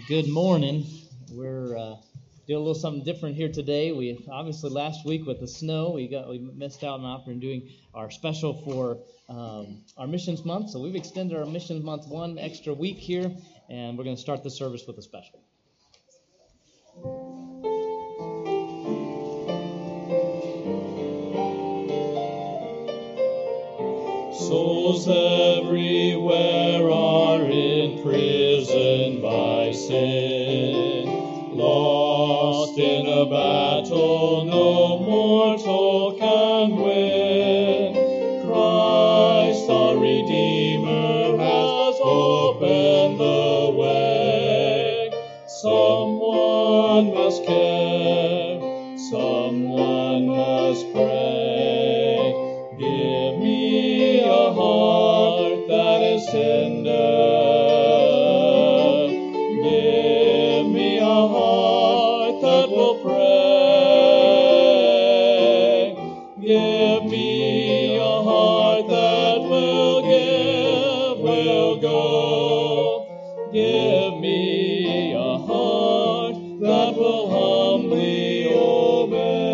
Good morning. We're doing a little something different here today. We obviously last week with the snow, we missed out on operating doing our special for our missions month. So we've extended our missions month one extra week here, and we're going to start the service with a special. Souls everywhere are imprisoned by sin, lost in a battle no mortal can win. Christ our Redeemer has opened the way. Someone must care, someone must pray. Give me a heart that is tender. Give me a heart that will pray. Give me a heart that will give, will go. Give me a heart that will humbly obey.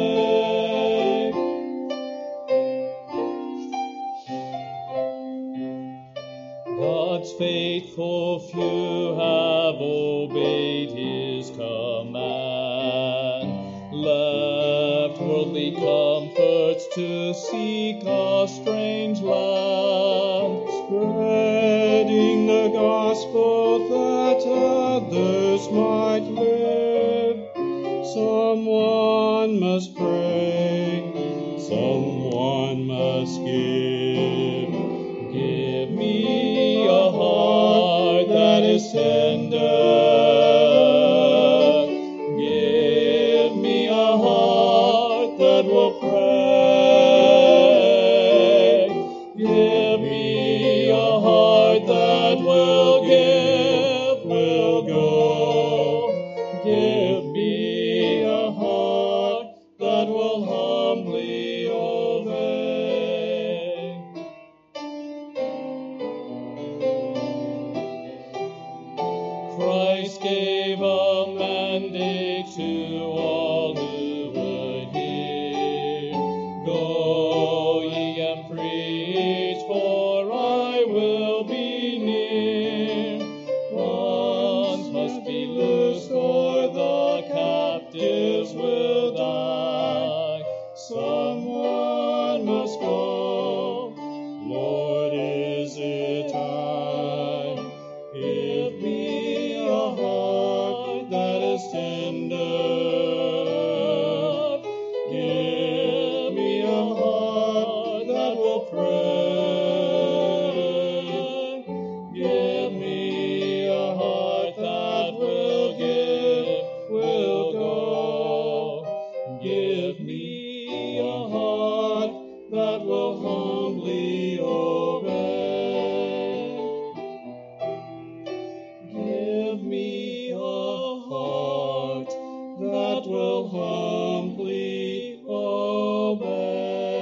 God's faithful few have obeyed His command, left worldly comforts to seek a strange land, spreading the gospel that others might live. Someone must pray, someone must give. Give me a heart that is tender. Give me a heart that will pray. Give me a heart that will give, will go. Give me a heart that will humbly obey. Christ gave a mandate to all who would hear. Go ye and preach, for I will be near. Bonds must be loosed, or the captives will die. Someone must go. Lord, is it time? Give me a heart that is tender. Give me a heart that will pray. Give me a heart that will give, will go. Give me a heart that will humbly obey. Give me a heart that will humbly obey.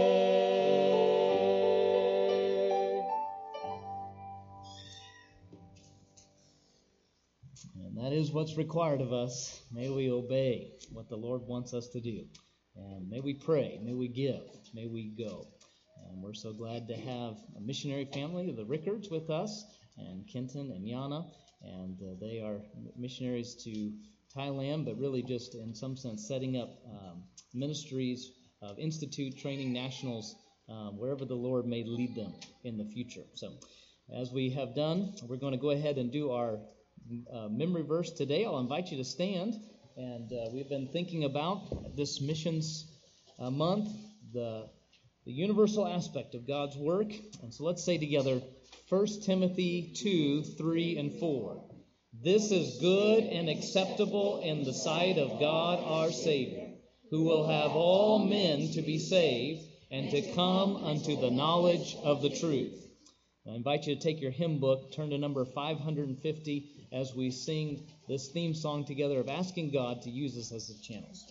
And that is what's required of us. May we obey what the Lord wants us to do. And may we pray, may we give, may we go. And we're so glad to have a missionary family, the Rickards, with us, and Kenton and Yana. And they are missionaries to Thailand, but really just in some sense setting up ministries of institute, training nationals, wherever the Lord may lead them in the future. So as we have done, we're going to go ahead and do our memory verse today. I'll invite you to stand. And we've been thinking about this missions month, the universal aspect of God's work. And so let's say together, 1 Timothy 2, 3, and 4. This is good and acceptable in the sight of God our Savior, who will have all men to be saved and to come unto the knowledge of the truth. I invite you to take your hymn book, turn to number 550 as we sing this theme song together of asking God to use us as His channels.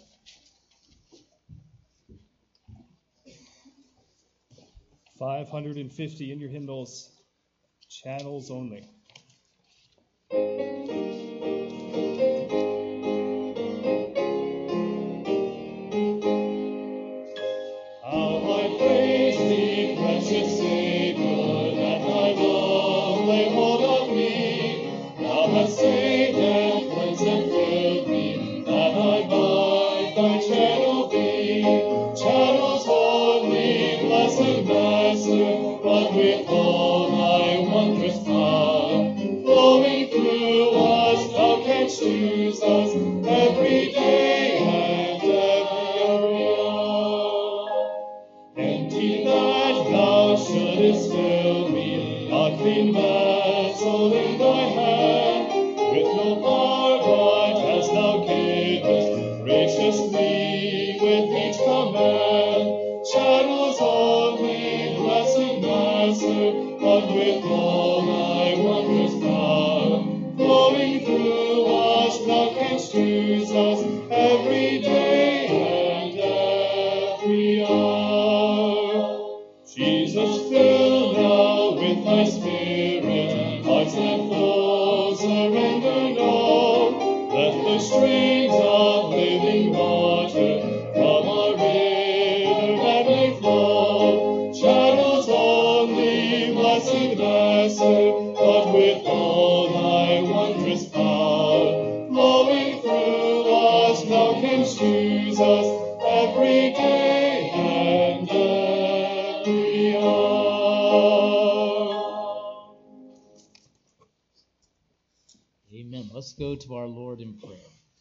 550 in your hymnals, channels only. precious Savior, that thy love lay hold on me. Thou hast saved and cleansed and filled me, that I might thy channel be. Channels only, blessed Master, but with all thy wondrous power, flowing through us, thou canst use us every day and every hour. Empty that thou shouldest fill me, a clean vessel in thy hand, with no power but as thou gavest, graciously with each command. Channels only, blessed Master, but with all thy wondrous power, flowing through us, thou canst use us every day and every hour. Jesus, fill now with thy Spirit hearts that full surrender know. Let the streams of living water from our river that may flow. Channels only, blessed Master, but with all thy wondrous power, flowing through us, thou canst use us every day and every hour. Amen. Let's go to our Lord in prayer.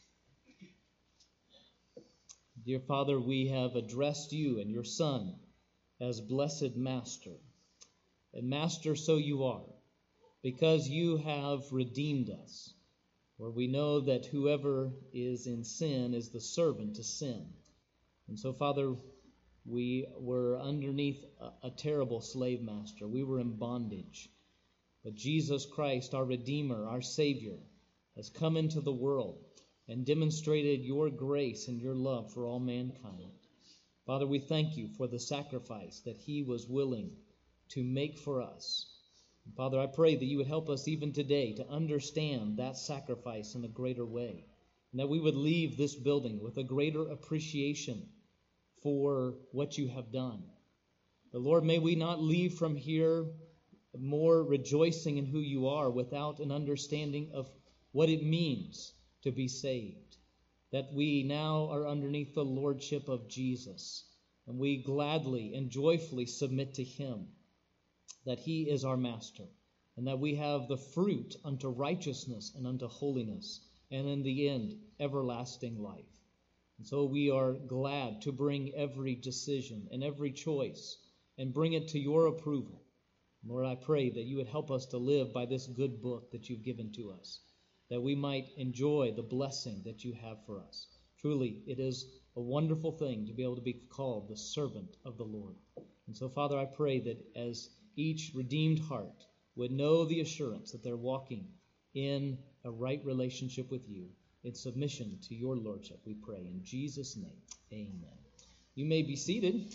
Dear Father, we have addressed you and your Son as blessed Master. And Master, so you are, because you have redeemed us. For we know that whoever is in sin is the servant to sin. And so, Father, we were underneath a terrible slave master. We were in bondage. But Jesus Christ, our Redeemer, our Savior, has come into the world and demonstrated your grace and your love for all mankind. Father, we thank you for the sacrifice that he was willing to make for us. And Father, I pray that you would help us even today to understand that sacrifice in a greater way, and that we would leave this building with a greater appreciation for what you have done. But Lord, may we not leave from here more rejoicing in who you are without an understanding of what it means to be saved, that we now are underneath the lordship of Jesus, and we gladly and joyfully submit to him, that he is our master, and that we have the fruit unto righteousness and unto holiness, and in the end, everlasting life. And so we are glad to bring every decision and every choice and bring it to your approval. Lord, I pray that you would help us to live by this good book that you've given to us, that we might enjoy the blessing that you have for us. Truly, it is a wonderful thing to be able to be called the servant of the Lord. And so, Father, I pray that as each redeemed heart would know the assurance that they're walking in a right relationship with you, in submission to your lordship, we pray. In Jesus' name, amen. You may be seated.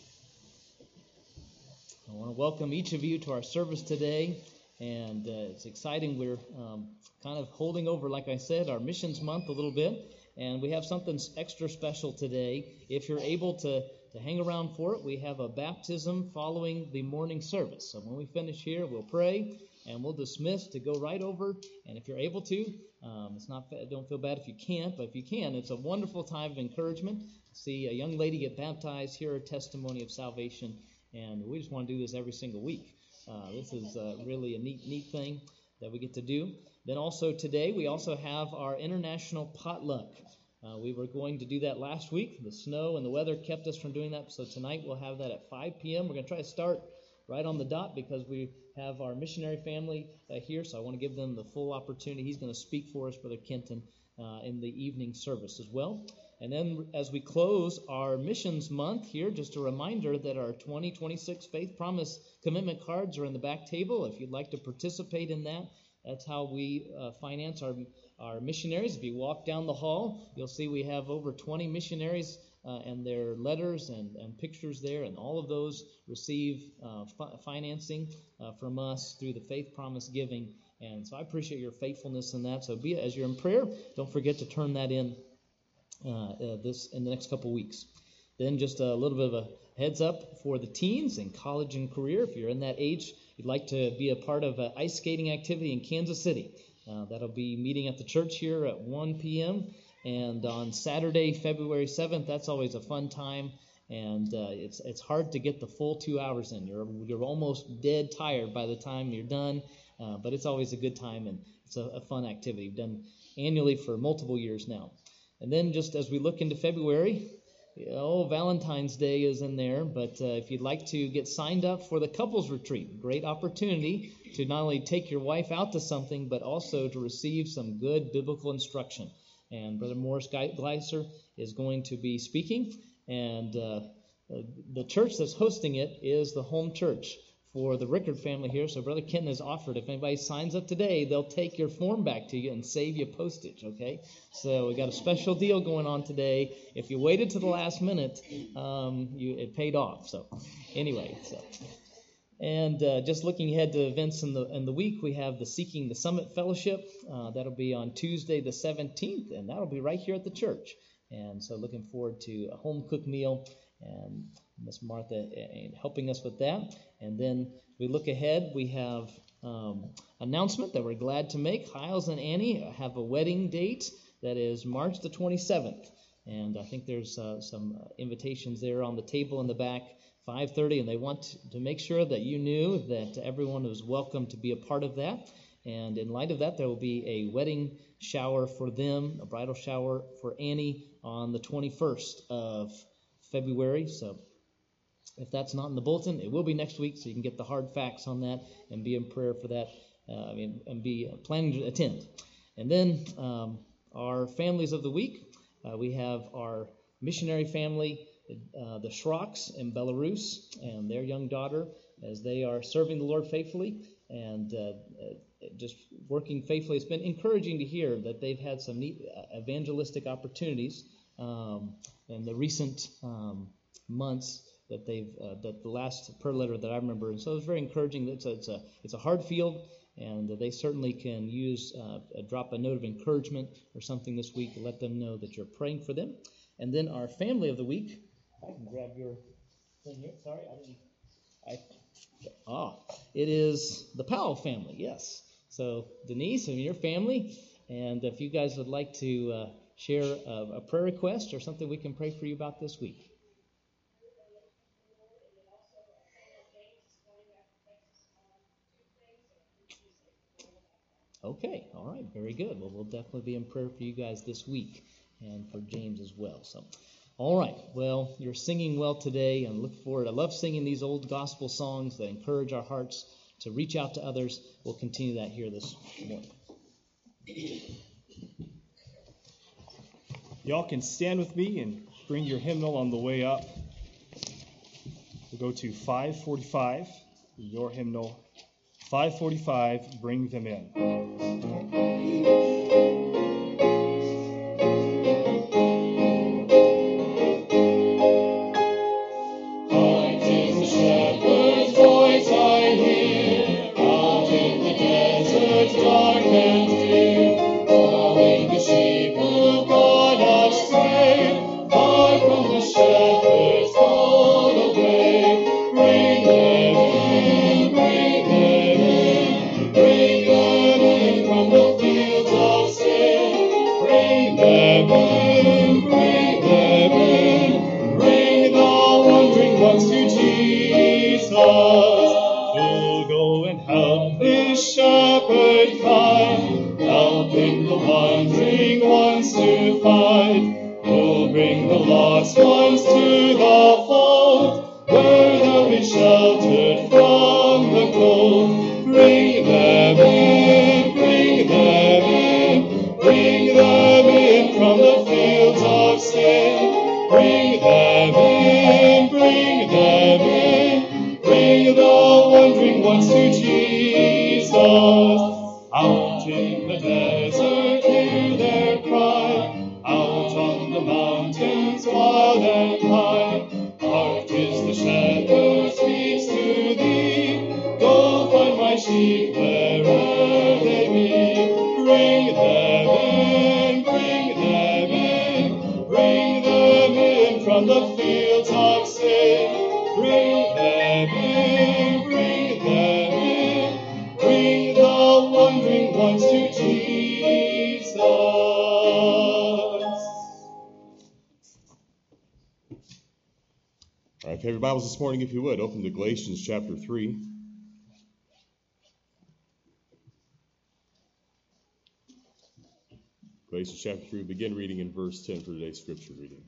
I want to welcome each of you to our service today, and it's exciting. We're kind of holding over, like I said, our missions month a little bit, and we have something extra special today. If you're able to hang around for it, we have a baptism following the morning service. So when we finish here, we'll pray, and we'll dismiss to go right over. And if you're able to, don't feel bad if you can't, but if you can, it's a wonderful time of encouragement. See a young lady get baptized, hear her testimony of salvation, and we just want to do this every single week. This is really a neat thing that we get to do. Then also today, we also have our international potluck. We were going to do that last week. The snow and the weather kept us from doing that, so tonight we'll have that at 5 p.m. We're going to try to start right on the dot because we have our missionary family here, so I want to give them the full opportunity. He's going to speak for us, Brother Kenton, in the evening service as well. And then as we close our missions month here, just a reminder that our 2026 Faith Promise commitment cards are in the back table. If you'd like to participate in that, that's how we finance our missionaries. If you walk down the hall, you'll see we have over 20 missionaries and their letters and pictures there, and all of those receive financing from us through the Faith Promise giving. And so I appreciate your faithfulness in that. So as you're in prayer, don't forget to turn that in in the next couple weeks. Then just a little bit of heads up for the teens in college and career. If you're in that age, you'd like to be a part of an ice skating activity in Kansas City. That'll be meeting at the church here at 1 p.m. And on Saturday, February 7th, that's always a fun time. And it's hard to get the full 2 hours in. You're almost dead tired by the time you're done, but it's always a good time, and it's a fun activity. We've done annually for multiple years now. And then just as we look into February, Valentine's Day is in there, but if you'd like to get signed up for the couples retreat, great opportunity to not only take your wife out to something, but also to receive some good biblical instruction. And Brother Morris Gleiser is going to be speaking, and the church that's hosting it is the home church for the Rickard family here. So Brother Kenton has offered, if anybody signs up today, they'll take your form back to you and save you postage, okay? So we got a special deal going on today. If you waited to the last minute, it paid off. So anyway, and just looking ahead to events in the week, we have the Seeking the Summit Fellowship. That'll be on Tuesday the 17th, and that'll be right here at the church. And so looking forward to a home-cooked meal, and Miss Martha helping us with that. And then we look ahead, we have announcement that we're glad to make. Hiles and Annie have a wedding date that is March the 27th. And I think there's some invitations there on the table in the back, 5:30, and they want to make sure that you knew that everyone was welcome to be a part of that. And in light of that, there will be a wedding shower for them, a bridal shower for Annie on the 21st of February. So if that's not in the bulletin, it will be next week, so you can get the hard facts on that and be in prayer for that, and be planning to attend. And then our families of the week, we have our missionary family, the Schrocks in Belarus, and their young daughter, as they are serving the Lord faithfully and just working faithfully. It's been encouraging to hear that they've had some neat evangelistic opportunities in the recent months that that the last prayer letter that I remember. And so it's very encouraging. It's a hard field, and they certainly can use drop a note of encouragement or something this week to let them know that you're praying for them. And then our family of the week. I can grab your thing here. Sorry, it is the Powell family. Yes. So Denise and your family, and if you guys would like to share a prayer request or something we can pray for you about this week. Okay, all right, very good. Well, we'll definitely be in prayer for you guys this week and for James as well. So, all right, well, you're singing well today, and look forward. I love singing these old gospel songs that encourage our hearts to reach out to others. We'll continue that here this morning. Y'all can stand with me and bring your hymnal on the way up. We'll go to 545, your hymnal. 545, Bring Them In. From the fields of sin, Okay, your Bibles this morning, if you would, open to Galatians chapter 3. Galatians chapter 3, begin reading in verse 10 for today's scripture reading.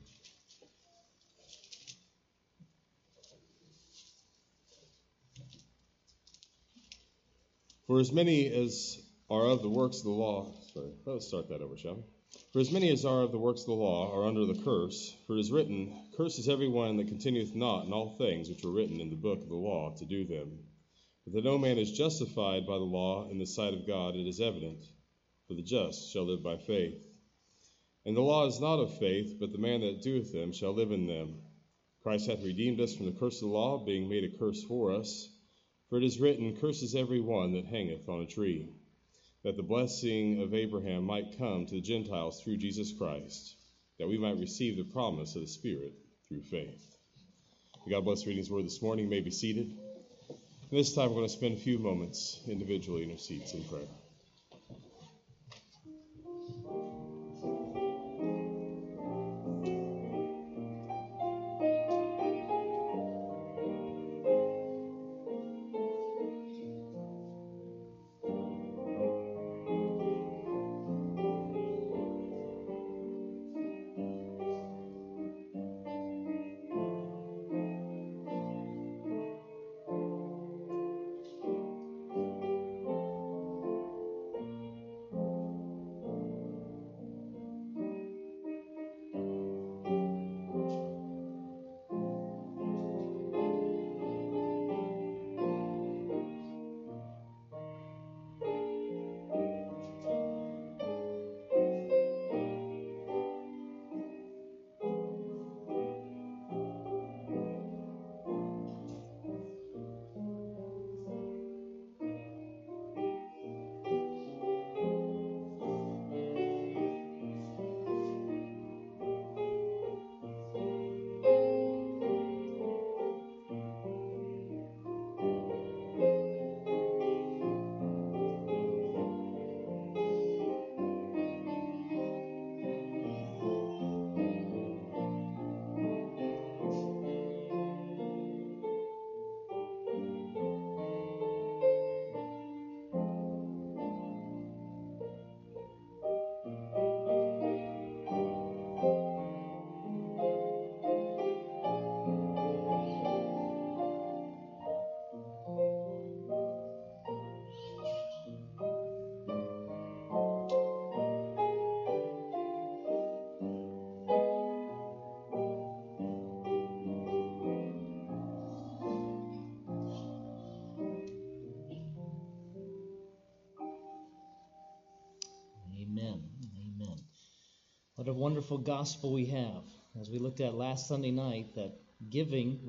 For as many as are of the works of the law, let's start that over, shall we? For as many as are of the works of the law are under the curse, for it is written, Cursed is everyone that continueth not in all things which were written in the book of the law to do them. But that no man is justified by the law in the sight of God, it is evident, for the just shall live by faith. And the law is not of faith, but the man that doeth them shall live in them. Christ hath redeemed us from the curse of the law, being made a curse for us. For it is written, Cursed is every one that hangeth on a tree, that the blessing of Abraham might come to the Gentiles through Jesus Christ, that we might receive the promise of the Spirit through faith. May God bless reading His word this morning. You may be seated. This time we're going to spend a few moments individually in our seats in prayer. What a wonderful gospel we have. As we looked at last Sunday night, that giving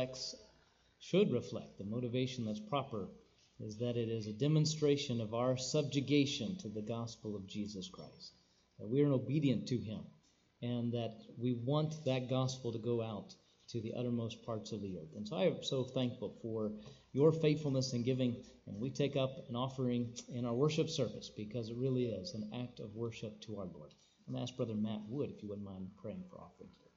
should reflect, the motivation that's proper is that it is a demonstration of our subjugation to the gospel of Jesus Christ, that we are obedient to Him, and that we want that gospel to go out to the uttermost parts of the earth. And so I am so thankful for your faithfulness in giving, and we take up an offering in our worship service because it really is an act of worship to our Lord. I'm going to ask Brother Matt Wood if you wouldn't mind praying for offering today.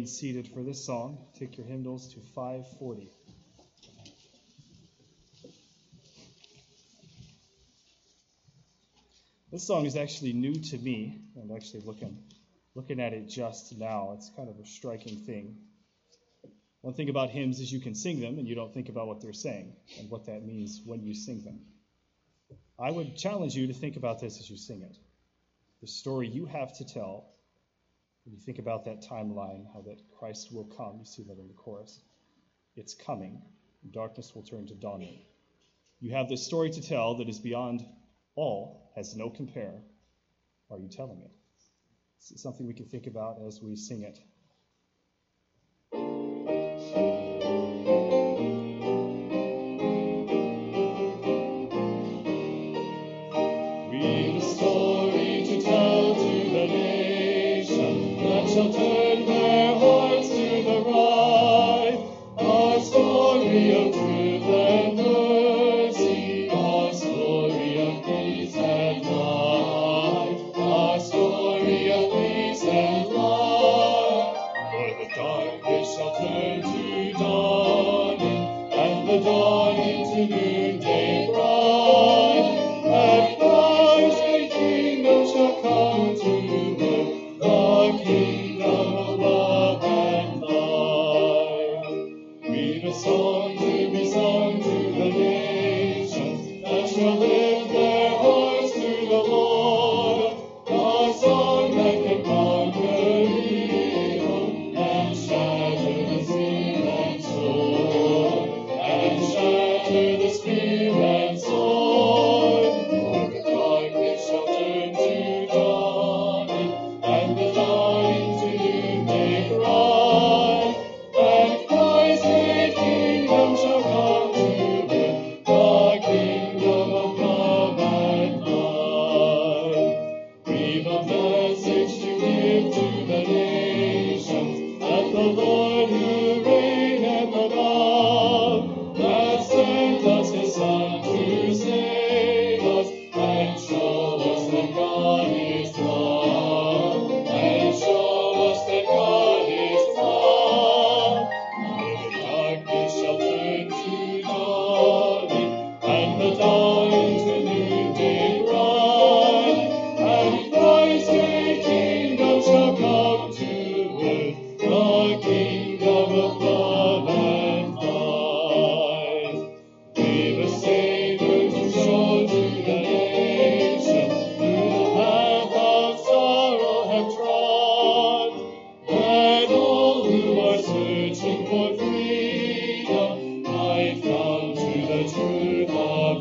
seated for this song. Take your hymnals to 540. This song is actually new to me. I'm actually looking at it just now. It's kind of a striking thing. One thing about hymns is you can sing them and you don't think about what they're saying and what that means when you sing them. I would challenge you to think about this as you sing it. The story you have to tell. When you think about that timeline, how that Christ will come, you see that in the chorus. It's coming. Darkness will turn to dawning. You have this story to tell that is beyond all, has no compare. Are you telling it? It's something we can think about as we sing it. We've a story to tell to the nation that shall turn their hearts to the right. Our story of truth and mercy, our story of peace and light, our story of peace and light. For the darkness shall turn to dawning, and the dawning to noonday bright. And Christ's great kingdom shall come to earth, the kingdom of love and light. We've a song to be sung to the nations that shall lift their hearts to the Lord, a song that can conquer evil and shatter the spear and sword, and shatter the spear and sword. For the darkness shall turn to dawning, and the dawning to noonday bright. And Christ's great kingdom shall come to earth, the kingdom of love and light. We've a message to give to the nations, that the Lord who reigneth above hath sent us his Son to save us and show us that God is love, and show us that God is love. For the darkness shall turn to dawning, and the dawning to noonday bright. And Christ's great kingdom shall come to earth, the kingdom of love and light. We've a Savior to show to the nations, who the path of sorrow have trod. That all who are searching for freedom might come to the truth of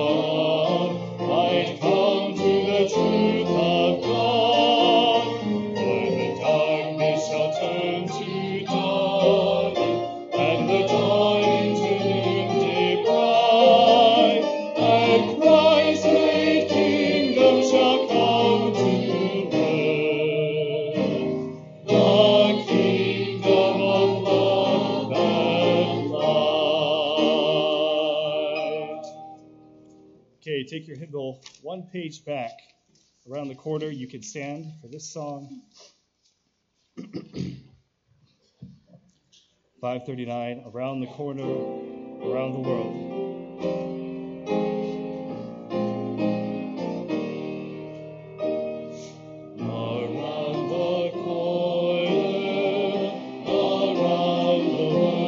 God, might come to the truth of God. For the darkness shall turn to dawning, and the dawning to noonday bright. And Christ's great kingdom shall come to earth, the kingdom of love and light. Okay, take your hymnal one page back. Around the corner, you can stand for this song. 539, Around the Corner, Around the World. Around the corner, around the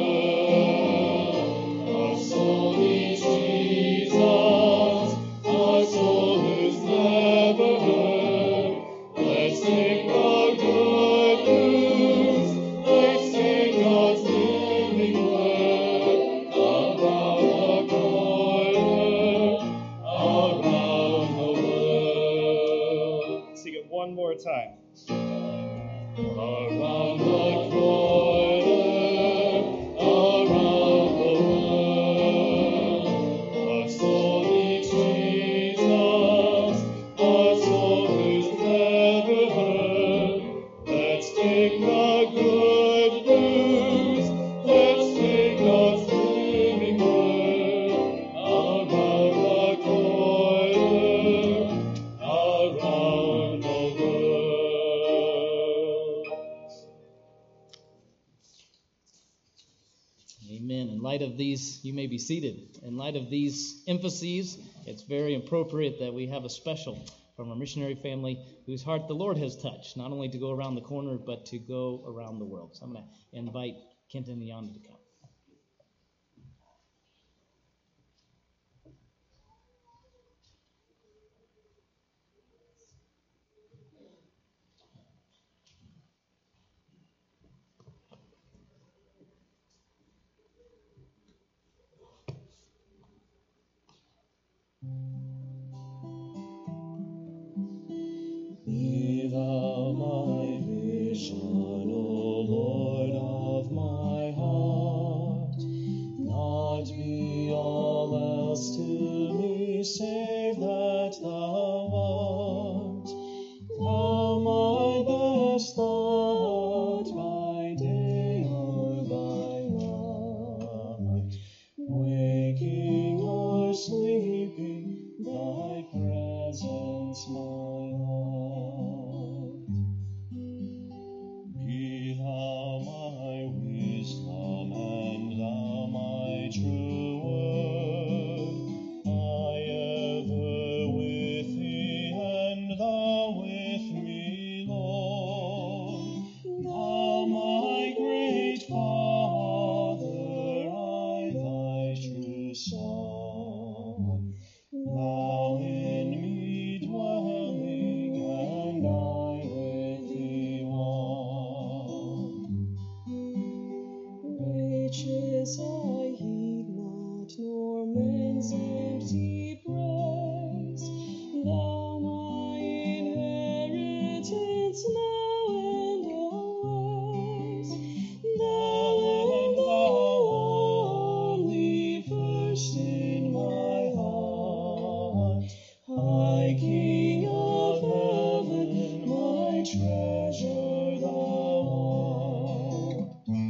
world, our soul needs Jesus, our soul who's never heard. Let's sing the good news, let's sing God's living word. Around the corner, around the world. Sing it one more time. Around the corner, around the world, our soul needs Jesus, our soul who's never heard. Let's take the good news, let's take God's living word. Around the corner, around the world. Amen. In light of these, you may be seated. In light of these emphases, it's very appropriate that we have a special from our missionary family whose heart the Lord has touched, not only to go around the corner, but to go around the world. So I'm going to invite Kenton and Yana to come. Be thou my vision, O Lord of my heart, not be all else to me save that thou art. Thou my best thought by day or by night, waking or sleeping, thy presence my light. Be thou my wisdom and thou my true word, I ever with thee and thou with me, Lord. Thou my great Father, I thy true Son, thou in me dwelling and I with thee one. Riches I heed not, nor men's empty praise. Thou my inheritance now and always. Thou and thou only first in my heart. High King of heaven, my treasure thou art.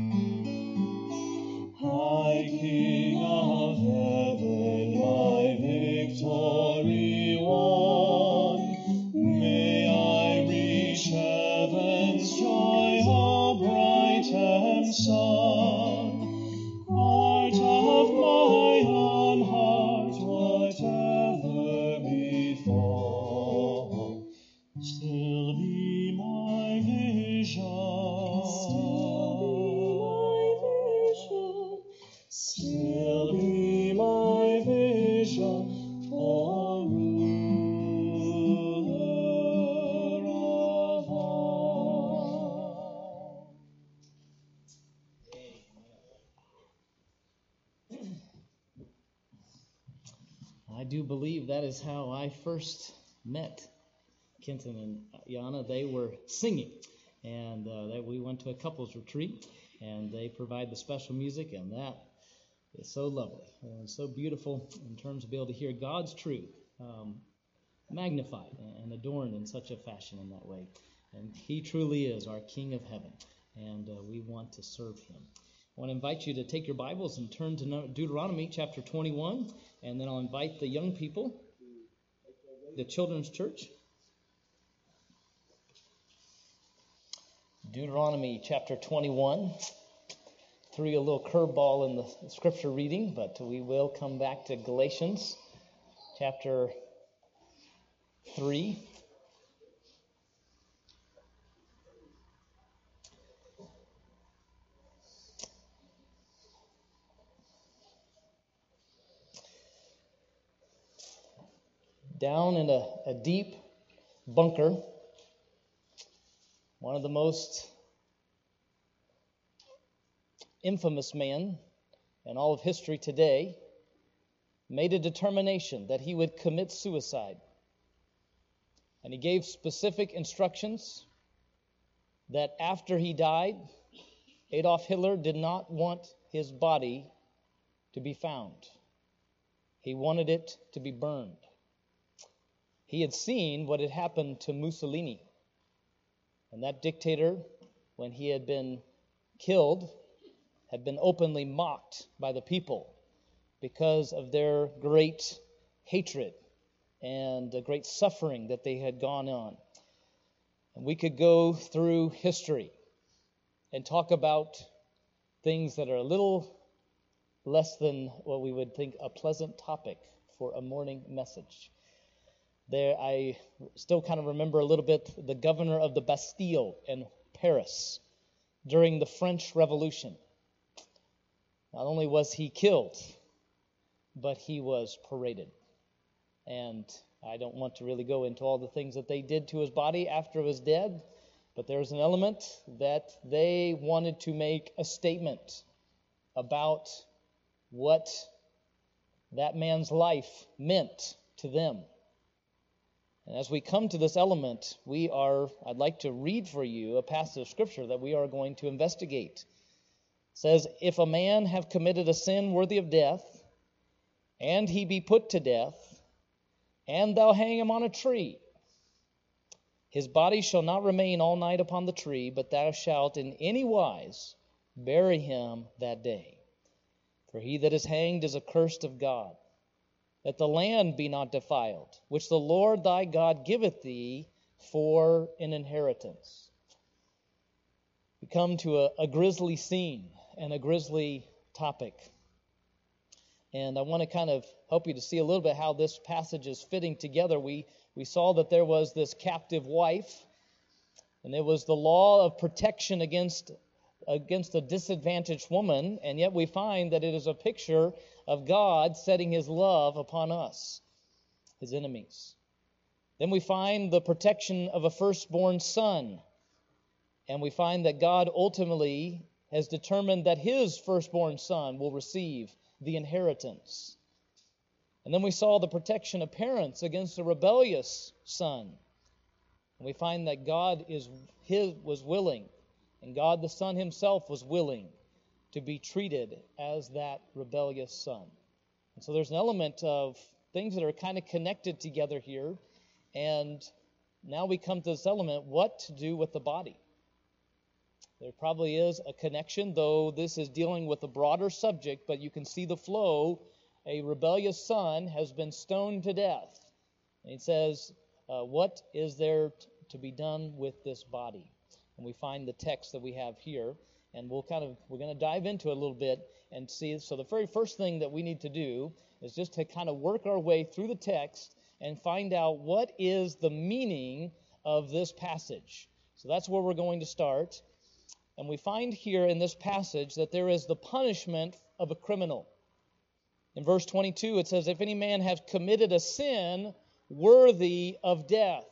High King of heaven, my victory won, may I reach heaven's joy, a brightened sun. Heart of my own heart, whatever befall, still be my vision. Still be my vision, O ruler of all. I do believe that is how I first met Kenton and Yana. They were singing, and that we went to a couples retreat, and they provide the special music, and that is so lovely and so beautiful in terms of being able to hear God's truth magnified and adorned in such a fashion in that way. And He truly is our King of heaven, and we want to serve Him. I want to invite you to take your Bibles and turn to Deuteronomy chapter 21, and then I'll invite the young people, the children's church. Deuteronomy chapter 21. Threw you a little curveball in the scripture reading, but we will come back to Galatians chapter 3. Down in a deep bunker, one of the most infamous men in all of history today made a determination that he would commit suicide. And he gave specific instructions that after he died, Adolf Hitler did not want his body to be found. He wanted it to be burned. He had seen what had happened to Mussolini. And that dictator, when he had been killed, had been openly mocked by the people because of their great hatred and the great suffering that they had gone on. And we could go through history and talk about things that are a little less than what we would think a pleasant topic for a morning message. There, I still kind of remember a little bit the governor of the Bastille in Paris during the French Revolution. Not only was he killed, but he was paraded. And I don't want to really go into all the things that they did to his body after he was dead, but there's an element that they wanted to make a statement about what that man's life meant to them. And as we come to this element, I'd like to read for you a passage of Scripture that we are going to investigate. It says, "If a man have committed a sin worthy of death, and he be put to death, and thou hang him on a tree, his body shall not remain all night upon the tree, but thou shalt in any wise bury him that day. For he that is hanged is accursed of God, that the land be not defiled, which the Lord thy God giveth thee for an inheritance." We come to a grisly scene and a grisly topic. And I want to kind of help you to see a little bit how this passage is fitting together. We saw that there was this captive wife, and it was the law of protection against a disadvantaged woman, and yet we find that it is a picture of God setting his love upon us, his enemies. Then we find the protection of a firstborn son, and we find that God ultimately has determined that his firstborn son will receive the inheritance. And then we saw the protection of parents against a rebellious son. And we find that God was willing, and God the Son himself was willing to be treated as that rebellious son. And so there's an element of things that are kind of connected together here. And now we come to this element, what to do with the body. There probably is a connection, though this is dealing with a broader subject, but you can see the flow. A rebellious son has been stoned to death. And he says, what is there to be done with this body? And we find the text that we have here, and we're going to dive into it a little bit and see. So the very first thing that we need to do is just to kind of work our way through the text and find out what is the meaning of this passage. So that's where we're going to start. And we find here in this passage that there is the punishment of a criminal. In verse 22, it says, "If any man have committed a sin worthy of death."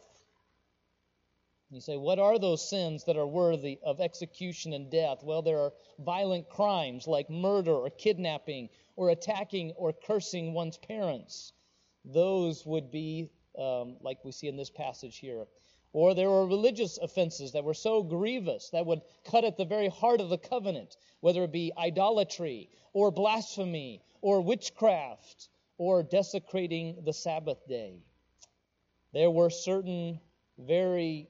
You say, what are those sins that are worthy of execution and death? Well, there are violent crimes like murder or kidnapping or attacking or cursing one's parents. Those would be like we see in this passage here. Or there were religious offenses that were so grievous that would cut at the very heart of the covenant, whether it be idolatry or blasphemy or witchcraft or desecrating the Sabbath day. There were certain very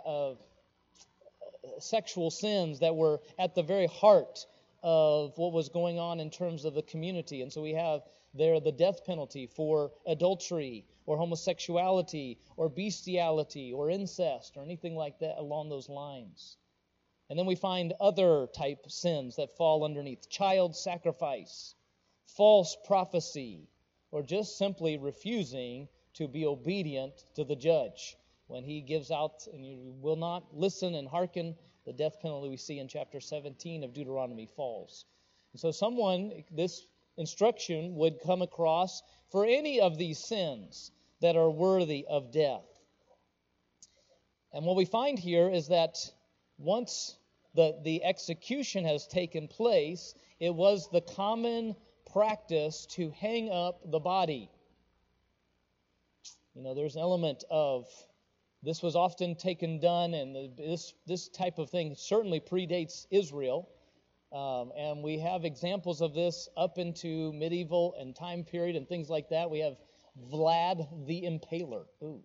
sexual sins that were at the very heart of what was going on in terms of the community. And so we have there the death penalty for adultery or homosexuality or bestiality or incest or anything like that along those lines. And then we find other type sins that fall underneath: child sacrifice, false prophecy, or just simply refusing to be obedient to the judge. When he gives out and you will not listen and hearken, the death penalty we see in chapter 17 of Deuteronomy falls. And so this instruction would come across for any of these sins that are worthy of death. And what we find here is that once the execution has taken place, it was the common practice to hang up the body. There's an element of this was often done, and this type of thing certainly predates Israel. And we have examples of this up into medieval and time period and things like that. We have Vlad the Impaler. Ooh.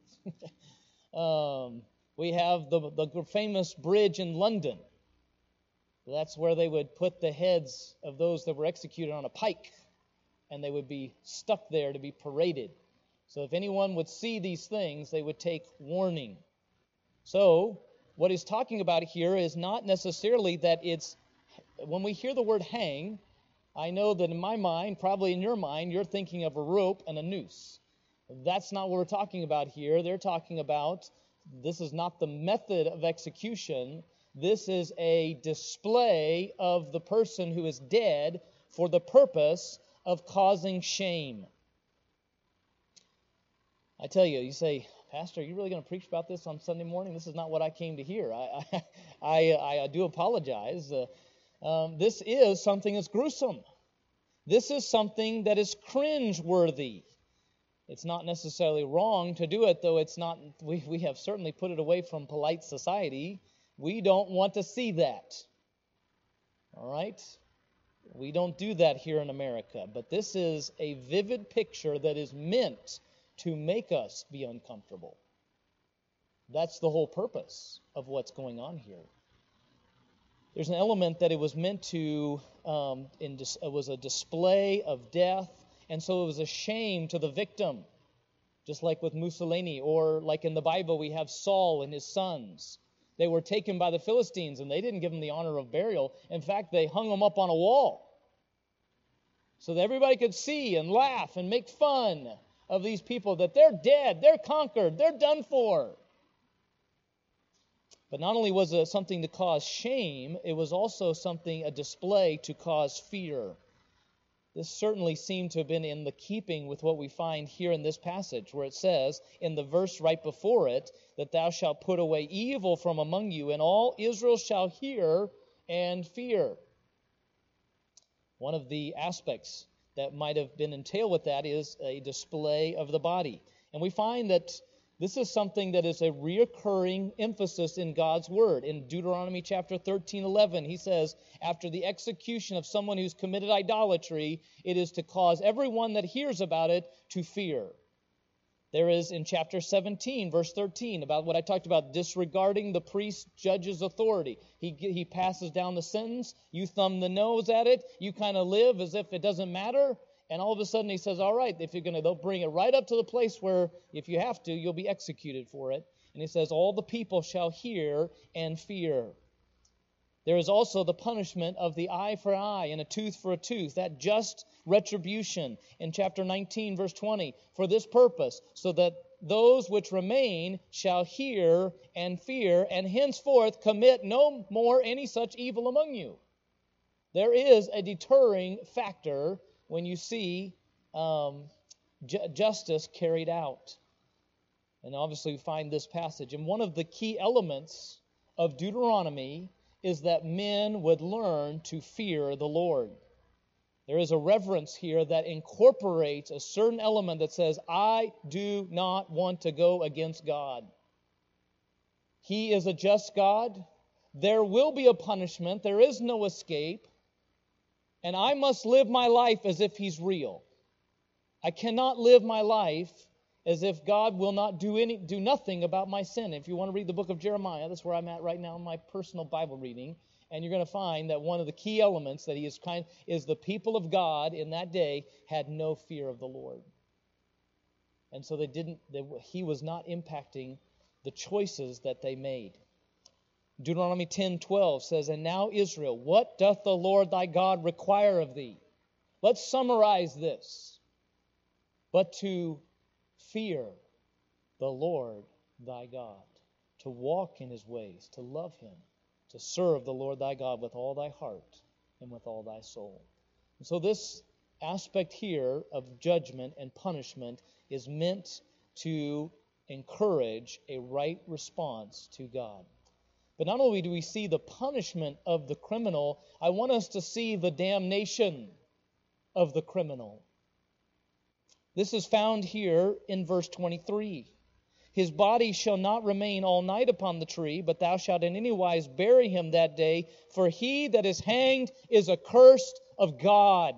We have the famous bridge in London. That's where they would put the heads of those that were executed on a pike, and they would be stuck there to be paraded. So if anyone would see these things, they would take warning. So what he's talking about here is not necessarily that it's, when we hear the word hang, I know that in my mind, probably in your mind, you're thinking of a rope and a noose. That's not what we're talking about here. They're talking about, this is not the method of execution. This is a display of the person who is dead for the purpose of causing shame. I tell you, you say, Pastor, are you really going to preach about this on Sunday morning? This is not what I came to hear. I do apologize. This is something that's gruesome. This is something that is cringe-worthy. It's not necessarily wrong to do it, though it's not. We have certainly put it away from polite society. We don't want to see that. All right? We don't do that here in America. But this is a vivid picture that is meant to make us be uncomfortable. That's the whole purpose of what's going on here. There's an element that it was meant to, it was a display of death, and so it was a shame to the victim, just like with Mussolini, or like in the Bible we have Saul and his sons. They were taken by the Philistines, and they didn't give them the honor of burial. In fact, they hung them up on a wall so that everybody could see and laugh and make fun of these people, that they're dead, they're conquered, they're done for. But not only was it something to cause shame, it was also a display to cause fear. This certainly seemed to have been in the keeping with what we find here in this passage, where it says, in the verse right before it, that thou shalt put away evil from among you, and all Israel shall hear and fear. One of the aspects that might have been entailed with that is a display of the body. And we find that this is something that is a reoccurring emphasis in God's Word. In Deuteronomy chapter 13:11, he says, after the execution of someone who's committed idolatry, it is to cause everyone that hears about it to fear. There is in chapter 17, verse 13, about what I talked about, disregarding the priest judge's authority. He passes down the sentence, you thumb the nose at it, you kind of live as if it doesn't matter, and all of a sudden he says, all right, if you're going to, they'll bring it right up to the place where, if you have to, you'll be executed for it. And he says, all the people shall hear and fear. There is also the punishment of the eye for eye and a tooth for a tooth, that just retribution in chapter 19, verse 20, for this purpose, so that those which remain shall hear and fear, and henceforth commit no more any such evil among you. There is a deterring factor when you see justice carried out. And obviously we find this passage. And one of the key elements of Deuteronomy is that men would learn to fear the Lord. There is a reverence here that incorporates a certain element that says, I do not want to go against God. He is a just God. There will be a punishment. There is no escape. And I must live my life as if He's real. I cannot live my life as if God will not do nothing about my sin. If you want to read the book of Jeremiah, that's where I'm at right now in my personal Bible reading, and you're going to find that one of the key elements that is the people of God in that day had no fear of the Lord. And so He was not impacting the choices that they made. Deuteronomy 10:12 says, and now Israel, what doth the Lord thy God require of thee? Let's summarize this. But to fear the Lord thy God, to walk in His ways, to love Him, to serve the Lord thy God with all thy heart and with all thy soul. And so this aspect here of judgment and punishment is meant to encourage a right response to God. But not only do we see the punishment of the criminal, I want us to see the damnation of the criminal. This is found here in verse 23. His body shall not remain all night upon the tree, but thou shalt in any wise bury him that day, for he that is hanged is accursed of God.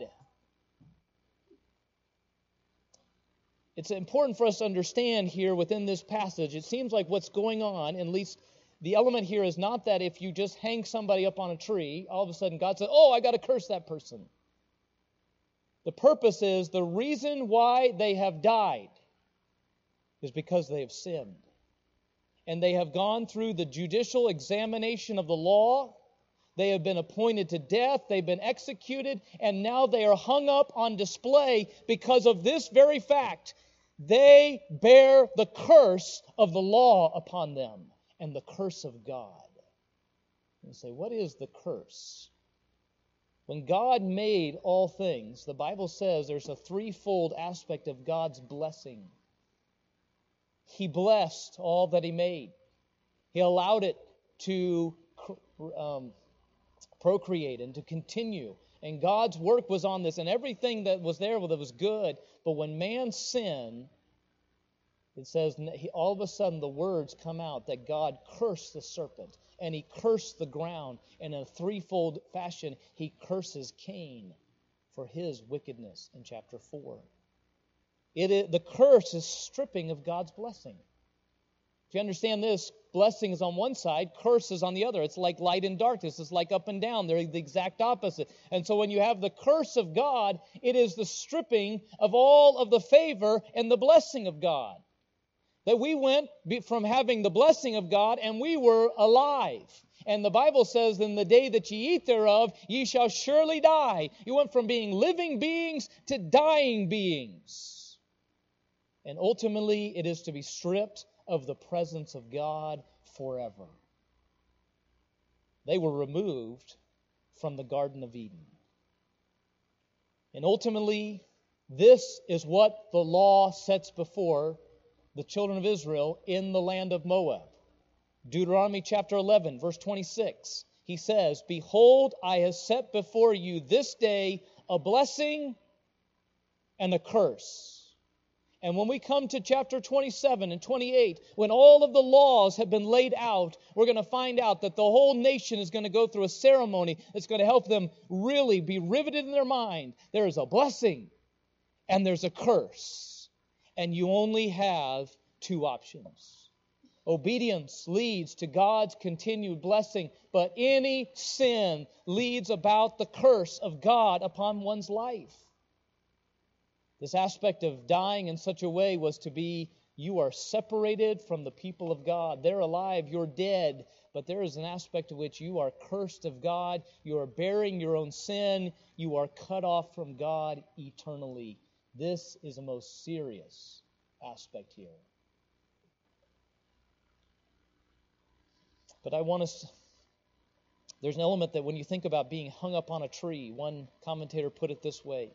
It's important for us to understand here within this passage, it seems like what's going on, at least the element here is not that if you just hang somebody up on a tree, all of a sudden God says, oh, I got to curse that person. The purpose is the reason why they have died is because they have sinned. And they have gone through the judicial examination of the law. They have been appointed to death. They've been executed. And now they are hung up on display because of this very fact. They bear the curse of the law upon them and the curse of God. You say, what is the curse? When God made all things, the Bible says there's a threefold aspect of God's blessing. He blessed all that He made. He allowed it to procreate and to continue. And God's work was on this, and everything that was there that was good. But when man sinned, it says all of a sudden the words come out that God cursed the serpent, and He cursed the ground. And in a threefold fashion, He curses Cain for his wickedness in chapter 4. The curse is stripping of God's blessing. If you understand this, blessing is on one side, curse is on the other. It's like light and darkness. It's like up and down. They're the exact opposite. And so when you have the curse of God, it is the stripping of all of the favor and the blessing of God. That we went from having the blessing of God and we were alive. And the Bible says, in the day that ye eat thereof, ye shall surely die. You went from being living beings to dying beings. And ultimately, it is to be stripped of the presence of God forever. They were removed from the Garden of Eden. And ultimately, this is what the law sets before the children of Israel in the land of Moab. Deuteronomy chapter 11, verse 26. He says, Behold, I have set before you this day a blessing and a curse. And when we come to chapter 27 and 28, when all of the laws have been laid out, we're going to find out that the whole nation is going to go through a ceremony that's going to help them really be riveted in their mind. There is a blessing and there's a curse. And you only have two options. Obedience leads to God's continued blessing, but any sin leads about the curse of God upon one's life. This aspect of dying in such a way was to be, you are separated from the people of God. They're alive, you're dead, but there is an aspect of which you are cursed of God, you are bearing your own sin, you are cut off from God eternally. This is a most serious aspect here. But there's an element that when you think about being hung up on a tree, one commentator put it this way.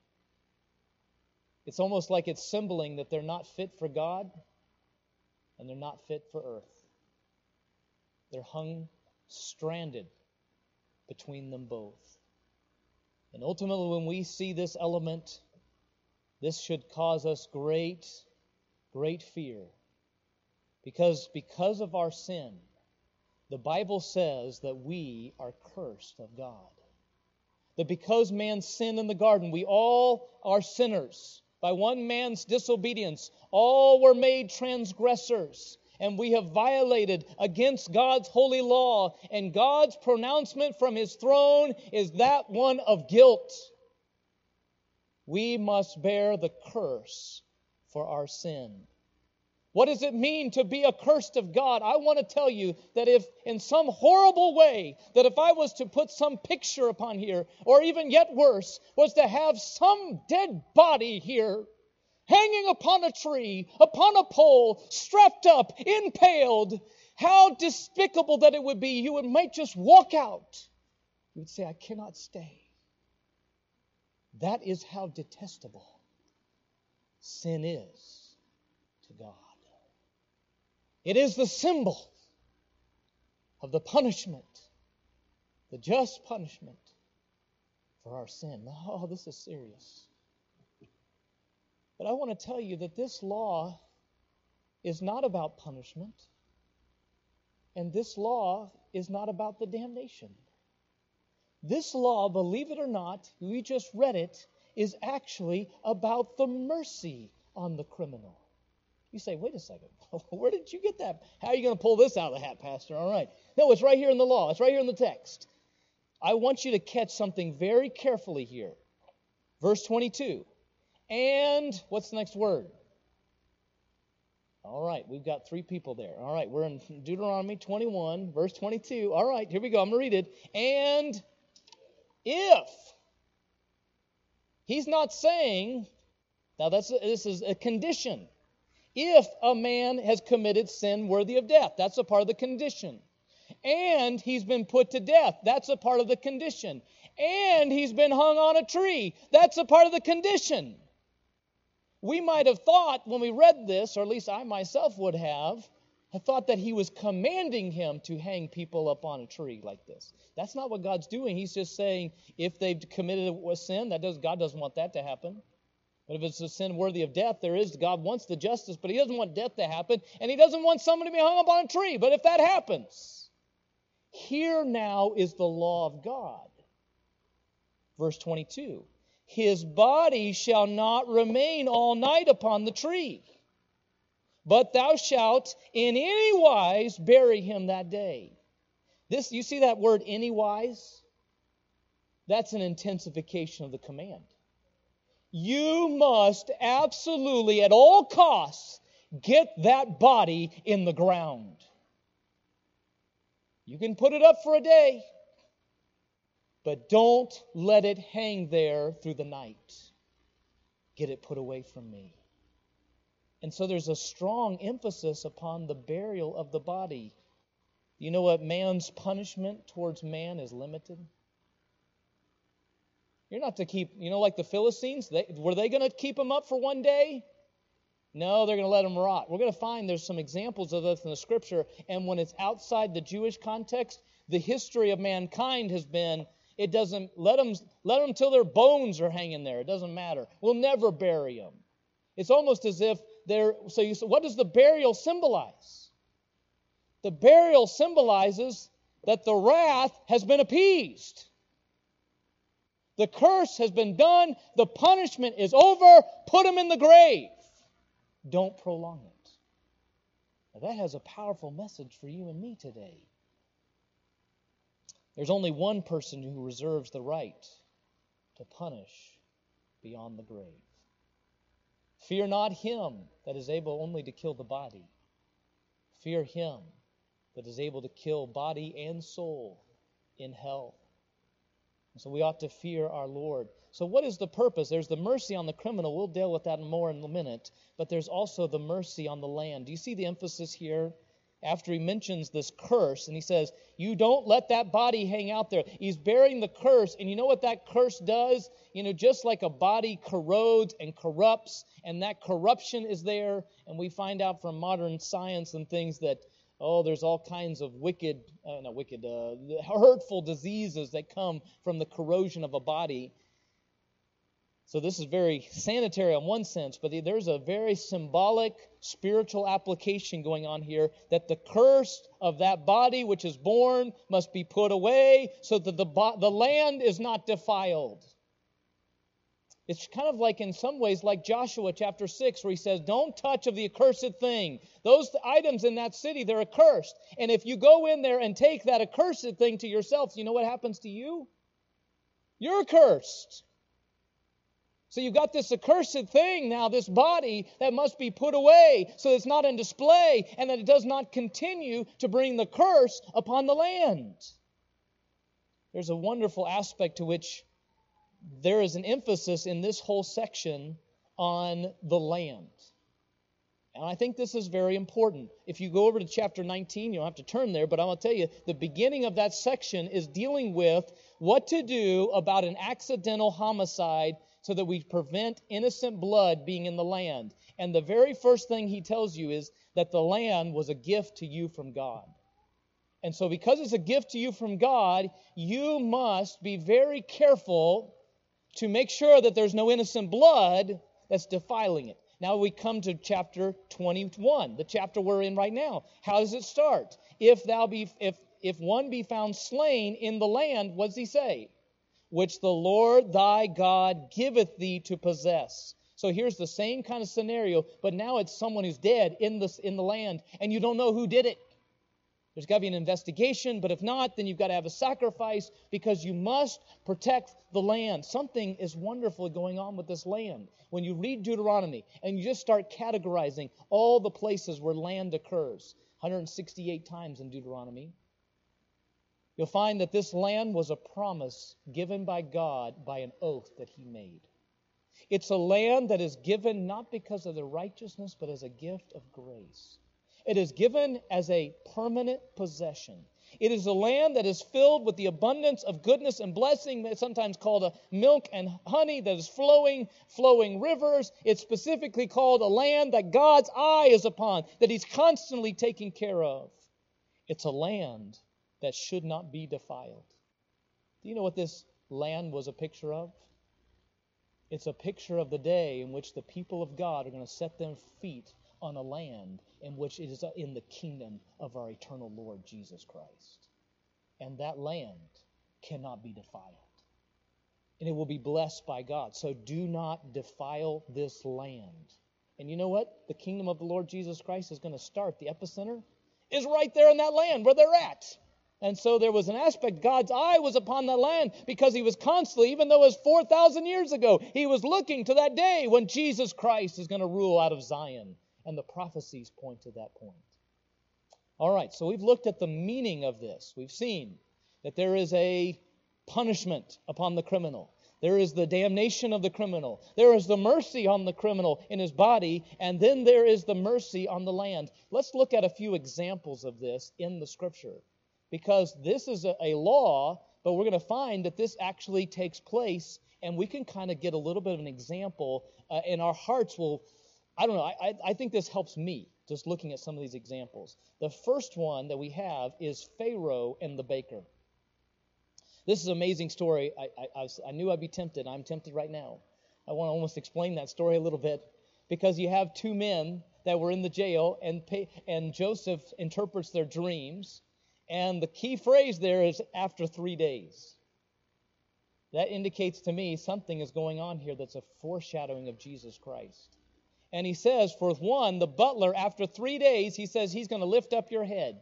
It's almost like it's symboling that they're not fit for God and they're not fit for earth. They're hung, stranded between them both. And ultimately, when we see this element, this should cause us great fear. Because of our sin, the Bible says that we are cursed of God. That because man sinned in the garden, we all are sinners. By one man's disobedience, all were made transgressors. And we have violated against God's holy law. And God's pronouncement from His throne is that one of guilt. We must bear the curse for our sin. What does it mean to be accursed of God? I want to tell you that if in some horrible way, that if I was to put some picture upon here, or even yet worse, was to have some dead body here, hanging upon a tree, upon a pole, strapped up, impaled, how despicable that it would be. You might just walk out. You would say, I cannot stay. That is how detestable sin is to God. It is the symbol of the punishment, the just punishment for our sin. Oh, this is serious. But I want to tell you that this law is not about punishment, and this law is not about the damnation. This law, believe it or not, we just read it, is actually about the mercy on the criminal. You say, wait a second, where did you get that? How are you going to pull this out of the hat, Pastor? All right. No, it's right here in the law. It's right here in the text. I want you to catch something very carefully here. Verse 22. And, what's the next word? All right, we've got 3 people there. All right, we're in Deuteronomy 21, verse 22. All right, here we go. I'm going to read it. And if, he's not saying, now this is a condition. If a man has committed sin worthy of death, that's a part of the condition. And he's been put to death, that's a part of the condition. And he's been hung on a tree, that's a part of the condition. We might have thought when we read this, or at least I myself would have, I thought that he was commanding him to hang people up on a tree like this. That's not what God's doing. He's just saying if they've committed a sin, God doesn't want that to happen. But if it's a sin worthy of death, God wants the justice, but he doesn't want death to happen, and he doesn't want someone to be hung up on a tree. But if that happens, here now is the law of God. Verse 22. His body shall not remain all night upon the tree, but thou shalt in any wise bury him that day. This, you see that word any wise? That's an intensification of the command. You must absolutely, at all costs, get that body in the ground. You can put it up for a day, but don't let it hang there through the night. Get it put away from me. And so there's a strong emphasis upon the burial of the body. You know what? Man's punishment towards man is limited. You're not to keep, like the Philistines, were they going to keep him up for one day? No, they're going to let him rot. We're going to find there's some examples of this in the Scripture, and when it's outside the Jewish context, the history of mankind has been, it doesn't, let them till their bones are hanging there. It doesn't matter. We'll never bury them. It's almost as if what does the burial symbolize? The burial symbolizes that the wrath has been appeased. The curse has been done. The punishment is over. Put him in the grave. Don't prolong it. Now that has a powerful message for you and me today. There's only one person who reserves the right to punish beyond the grave. Fear not him that is able only to kill the body. Fear him that is able to kill body and soul in hell. So we ought to fear our Lord. So what is the purpose? There's the mercy on the criminal. We'll deal with that more in a minute. But there's also the mercy on the land. Do you see the emphasis here? After he mentions this curse, and he says, you don't let that body hang out there. He's bearing the curse, and you know what that curse does? Just like a body corrodes and corrupts, and that corruption is there, and we find out from modern science and things that, there's all kinds of hurtful diseases that come from the corrosion of a body. So this is very sanitary in one sense, but there's a very symbolic spiritual application going on here, that the curse of that body which is born must be put away so that the land is not defiled. It's kind of like, in some ways, like Joshua chapter 6, where he says, don't touch of the accursed thing. Those items in that city, they're accursed. And if you go in there and take that accursed thing to yourself, you know what happens to you? You're accursed. So you've got this accursed thing now, this body, that must be put away so it's not in display and that it does not continue to bring the curse upon the land. There's a wonderful aspect to which there is an emphasis in this whole section on the land. And I think this is very important. If you go over to chapter 19, you don't have to turn there, but I'm going to tell you, the beginning of that section is dealing with what to do about an accidental homicide so that we prevent innocent blood being in the land. And the very first thing he tells you is that the land was a gift to you from God. And so because it's a gift to you from God, you must be very careful to make sure that there's no innocent blood that's defiling it. Now we come to chapter 21, the chapter we're in right now. How does it start? If one be found slain in the land, what does he say? Which the Lord thy God giveth thee to possess. So here's the same kind of scenario, but now it's someone who's dead in the land, and you don't know who did it. There's got to be an investigation, but if not, then you've got to have a sacrifice because you must protect the land. Something is wonderful going on with this land. When you read Deuteronomy and you just start categorizing all the places where land occurs, 168 times in Deuteronomy, you'll find that this land was a promise given by God by an oath that He made. It's a land that is given not because of their righteousness, but as a gift of grace. It is given as a permanent possession. It is a land that is filled with the abundance of goodness and blessing, that's sometimes called a milk and honey that is flowing rivers. It's specifically called a land that God's eye is upon, that He's constantly taking care of. It's a land that should not be defiled. Do you know what this land was a picture of? It's a picture of the day in which the people of God are going to set their feet on a land in which it is in the kingdom of our eternal Lord Jesus Christ. And that land cannot be defiled. And it will be blessed by God. So do not defile this land. And you know what? The kingdom of the Lord Jesus Christ is going to start. The epicenter is right there in that land where they're at. And so there was an aspect, God's eye was upon that land because He was constantly, even though it was 4,000 years ago, He was looking to that day when Jesus Christ is going to rule out of Zion. And the prophecies point to that point. All right, so we've looked at the meaning of this. We've seen that there is a punishment upon the criminal. There is the damnation of the criminal. There is the mercy on the criminal in his body. And then there is the mercy on the land. Let's look at a few examples of this in the Scripture. Because this is a law, but we're going to find that this actually takes place, and we can kind of get a little bit of an example, and our hearts will, I don't know, I think this helps me, just looking at some of these examples. The first one that we have is Pharaoh and the baker. This is an amazing story. I knew I'd be tempted. I'm tempted right now. I want to almost explain that story a little bit, because you have two men that were in the jail, and Joseph interprets their dreams. And the key phrase there is after 3 days. That indicates to me something is going on here that's a foreshadowing of Jesus Christ. And he says, for one, the butler, after 3 days, he says he's going to lift up your head.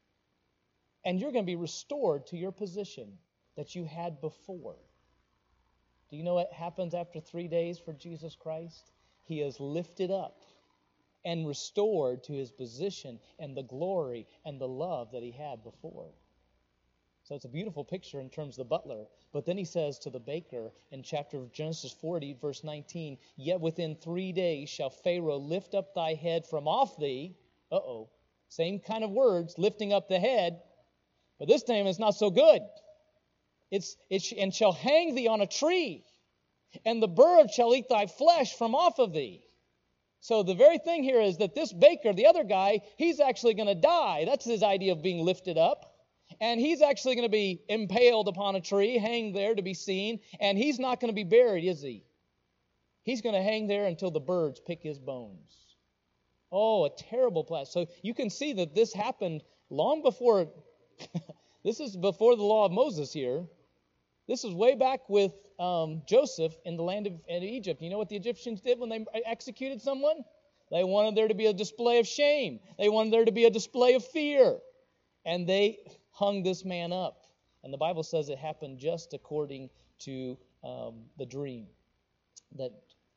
And you're going to be restored to your position that you had before. Do you know what happens after 3 days for Jesus Christ? He is lifted up and restored to his position and the glory and the love that he had before. So it's a beautiful picture in terms of the butler. But then he says to the baker in chapter of Genesis 40, verse 19, yet within 3 days shall Pharaoh lift up thy head from off thee. Same kind of words, lifting up the head. But this time it's not so good. And shall hang thee on a tree, and the bird shall eat thy flesh from off of thee. So the very thing here is that this baker, the other guy, he's actually going to die. That's his idea of being lifted up. And he's actually going to be impaled upon a tree, hanged there to be seen. And he's not going to be buried, is he? He's going to hang there until the birds pick his bones. Oh, a terrible place. So you can see that this happened long before, this is before the law of Moses here. This is way back with Joseph in the land of Egypt. You know what the Egyptians did when they executed someone? They wanted there to be a display of shame. They wanted there to be a display of fear. And they hung this man up. And the Bible says it happened just according to the dream that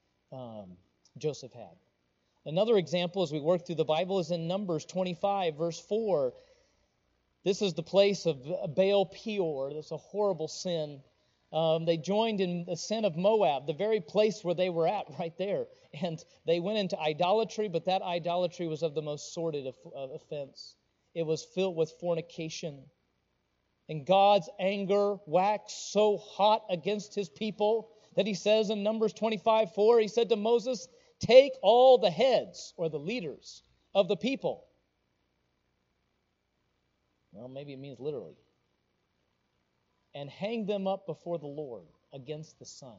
Joseph had. Another example as we work through the Bible is in Numbers 25, verse 4. This is the place of Baal Peor. That's a horrible sin. They joined in the sin of Moab, the very place where they were at right there. And they went into idolatry, but that idolatry was of the most sordid offense. It was filled with fornication. And God's anger waxed so hot against his people that he says in Numbers 25:4, he said to Moses, take all the heads, or the leaders, of the people. Well, maybe it means literally. And hang them up before the Lord against the sun.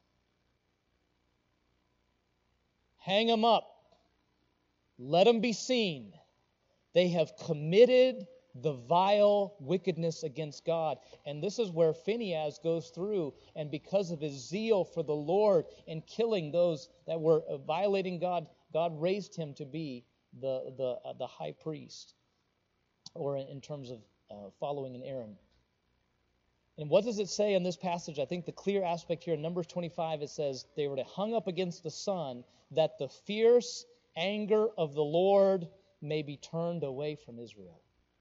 Hang them up. Let them be seen. They have committed the vile wickedness against God. And this is where Phinehas goes through, and because of his zeal for the Lord and killing those that were violating God, God raised him to be the high priest. or in terms of following an Aaron. And what does it say in this passage? I think the clear aspect here in Numbers 25, it says they were hung up against the sun that the fierce anger of the Lord may be turned away from Israel.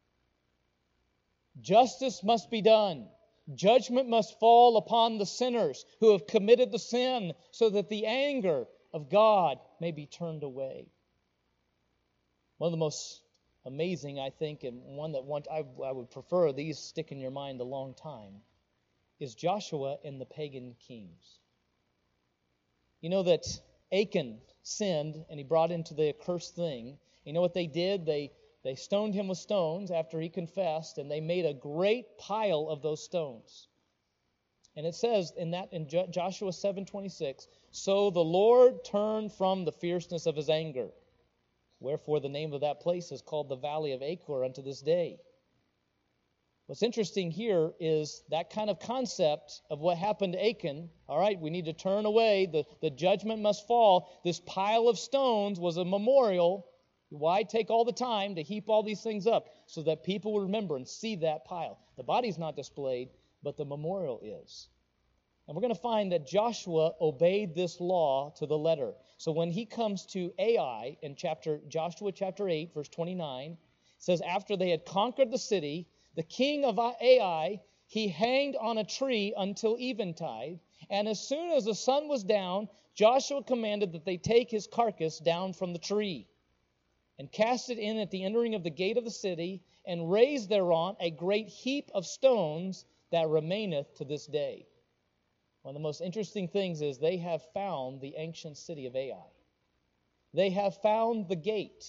Justice must be done. Judgment must fall upon the sinners who have committed the sin so that the anger of God may be turned away. One of the most amazing, I think, and one that I would prefer these stick in your mind a long time, is Joshua and the pagan kings. You know that Achan sinned and he brought into the accursed thing. You know what they did? They stoned him with stones after he confessed, and they made a great pile of those stones. And it says in Joshua 7:26, so the Lord turned from the fierceness of his anger. Wherefore the name of that place is called the Valley of Achor unto this day. What's interesting here is that kind of concept of what happened to Achan. All right, we need to turn away. The judgment must fall. This pile of stones was a memorial. Why take all the time to heap all these things up? So that people will remember and see that pile. The body's not displayed, but the memorial is. And we're going to find that Joshua obeyed this law to the letter. So when he comes to Ai in Joshua chapter 8, verse 29, it says, after they had conquered the city, the king of Ai, he hanged on a tree until eventide. And as soon as the sun was down, Joshua commanded that they take his carcass down from the tree and cast it in at the entering of the gate of the city, and raise thereon a great heap of stones that remaineth to this day. One of the most interesting things is they have found the ancient city of Ai. They have found the gate,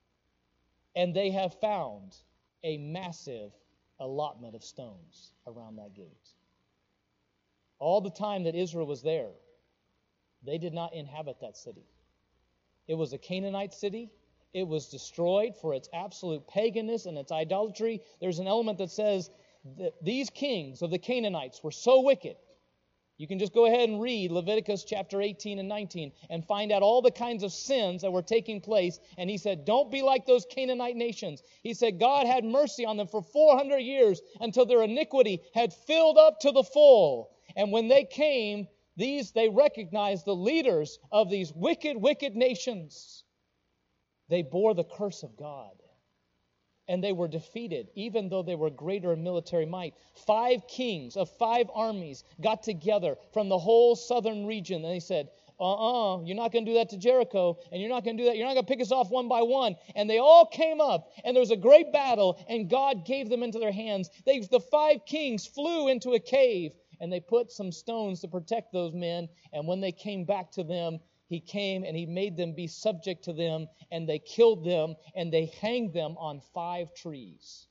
and they have found a massive allotment of stones around that gate. All the time that Israel was there, they did not inhabit that city. It was a Canaanite city. It was destroyed for its absolute paganism and its idolatry. There's an element that says that these kings of the Canaanites were so wicked. You can just go ahead and read Leviticus chapter 18 and 19 and find out all the kinds of sins that were taking place. And he said, don't be like those Canaanite nations. He said God had mercy on them for 400 years until their iniquity had filled up to the full. And when they came, they recognized the leaders of these wicked, wicked nations. They bore the curse of God. And they were defeated, even though they were greater in military might. 5 kings of 5 armies got together from the whole southern region. And they said, you're not going to do that to Jericho. And you're not going to do that. You're not going to pick us off one by one. And they all came up. And there was a great battle. And God gave them into their hands. The 5 kings flew into a cave. And they put some stones to protect those men. And when they came back to them, he came and he made them be subject to them, and they killed them, and they hanged them on 5 trees.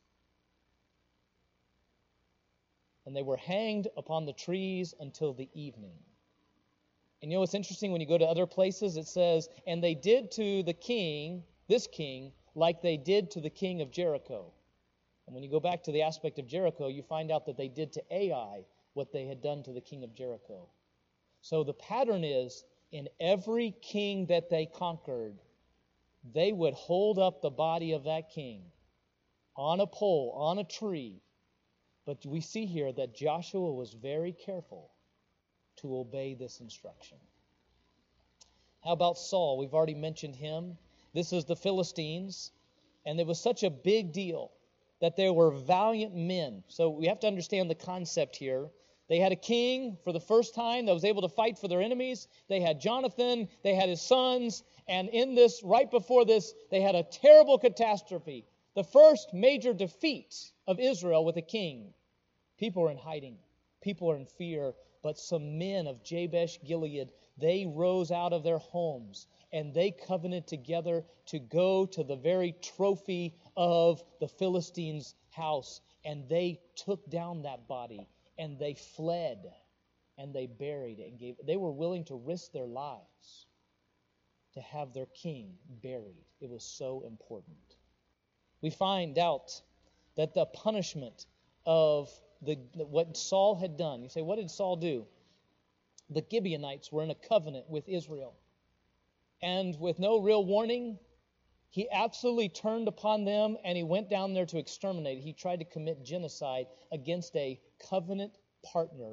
And they were hanged upon the trees until the evening. And you know what's interesting? When you go to other places, it says, and they did to the king, this king, like they did to the king of Jericho. And when you go back to the aspect of Jericho, you find out that they did to Ai what they had done to the king of Jericho. So the pattern is, in every king that they conquered, they would hold up the body of that king on a pole, on a tree. But we see here that Joshua was very careful to obey this instruction. How about Saul? We've already mentioned him. This is the Philistines. And it was such a big deal that there were valiant men. So we have to understand the concept here. They had a king for the first time that was able to fight for their enemies. They had Jonathan. They had his sons. And in this, right before this, they had a terrible catastrophe. The first major defeat of Israel with a king. People are in hiding. People are in fear. But some men of Jabesh Gilead, they rose out of their homes. And they covenanted together to go to the very trophy of the Philistines' house. And they took down that body. And they fled, and they buried it. They were willing to risk their lives to have their king buried. It was so important. We find out that the punishment of what Saul had done. You say, what did Saul do? The Gibeonites were in a covenant with Israel. And with no real warning, He absolutely turned upon them, and he went down there to exterminate. He tried to commit genocide against a covenant partner.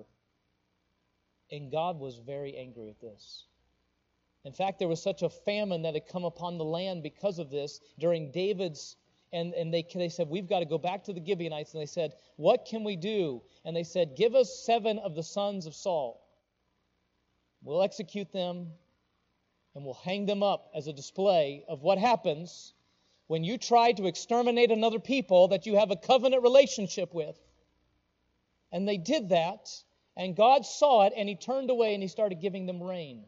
And God was very angry at this. In fact, there was such a famine that had come upon the land because of this during David's, and they said, we've got to go back to the Gibeonites. And they said, what can we do? And they said, give us 7 of the sons of Saul. We'll execute them, and we'll hang them up as a display of what happens when you try to exterminate another people that you have a covenant relationship with. And they did that, and God saw it, and he turned away, and he started giving them rain.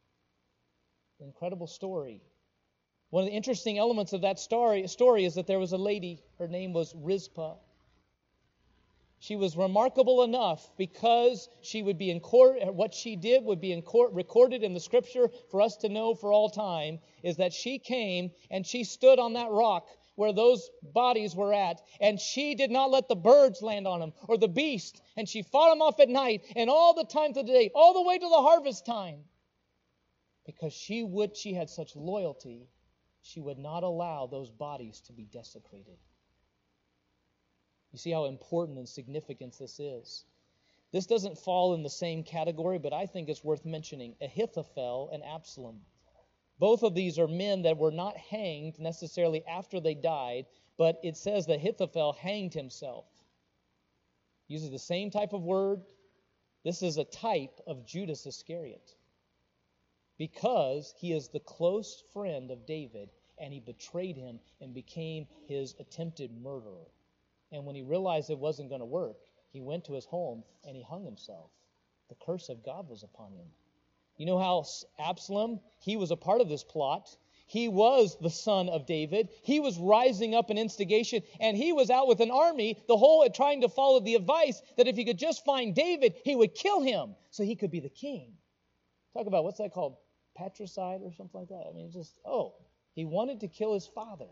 Incredible story. One of the interesting elements of that story is that there was a lady, her name was Rizpah. She was remarkable enough because she would be in court, what she did would be in court, recorded in the Scripture for us to know for all time, is that she came and she stood on that rock where those bodies were at, and she did not let the birds land on them or the beast, and she fought them off at night and all the times of the day, all the way to the harvest time. Because she had such loyalty, she would not allow those bodies to be desecrated. You see how important and significant this is. This doesn't fall in the same category, but I think it's worth mentioning. Ahithophel and Absalom. Both of these are men that were not hanged necessarily after they died, but it says that Ahithophel hanged himself. Uses the same type of word. This is a type of Judas Iscariot. Because he is the close friend of David, and he betrayed him and became his attempted murderer. And when he realized it wasn't going to work, he went to his home and he hung himself. The curse of God was upon him. You know how Absalom, he was a part of this plot. He was the son of David. He was rising up in instigation, and he was out with an army, trying to follow the advice that if he could just find David, he would kill him so he could be the king. Talk about, what's that called? Patricide or something like that. I mean, he wanted to kill his father.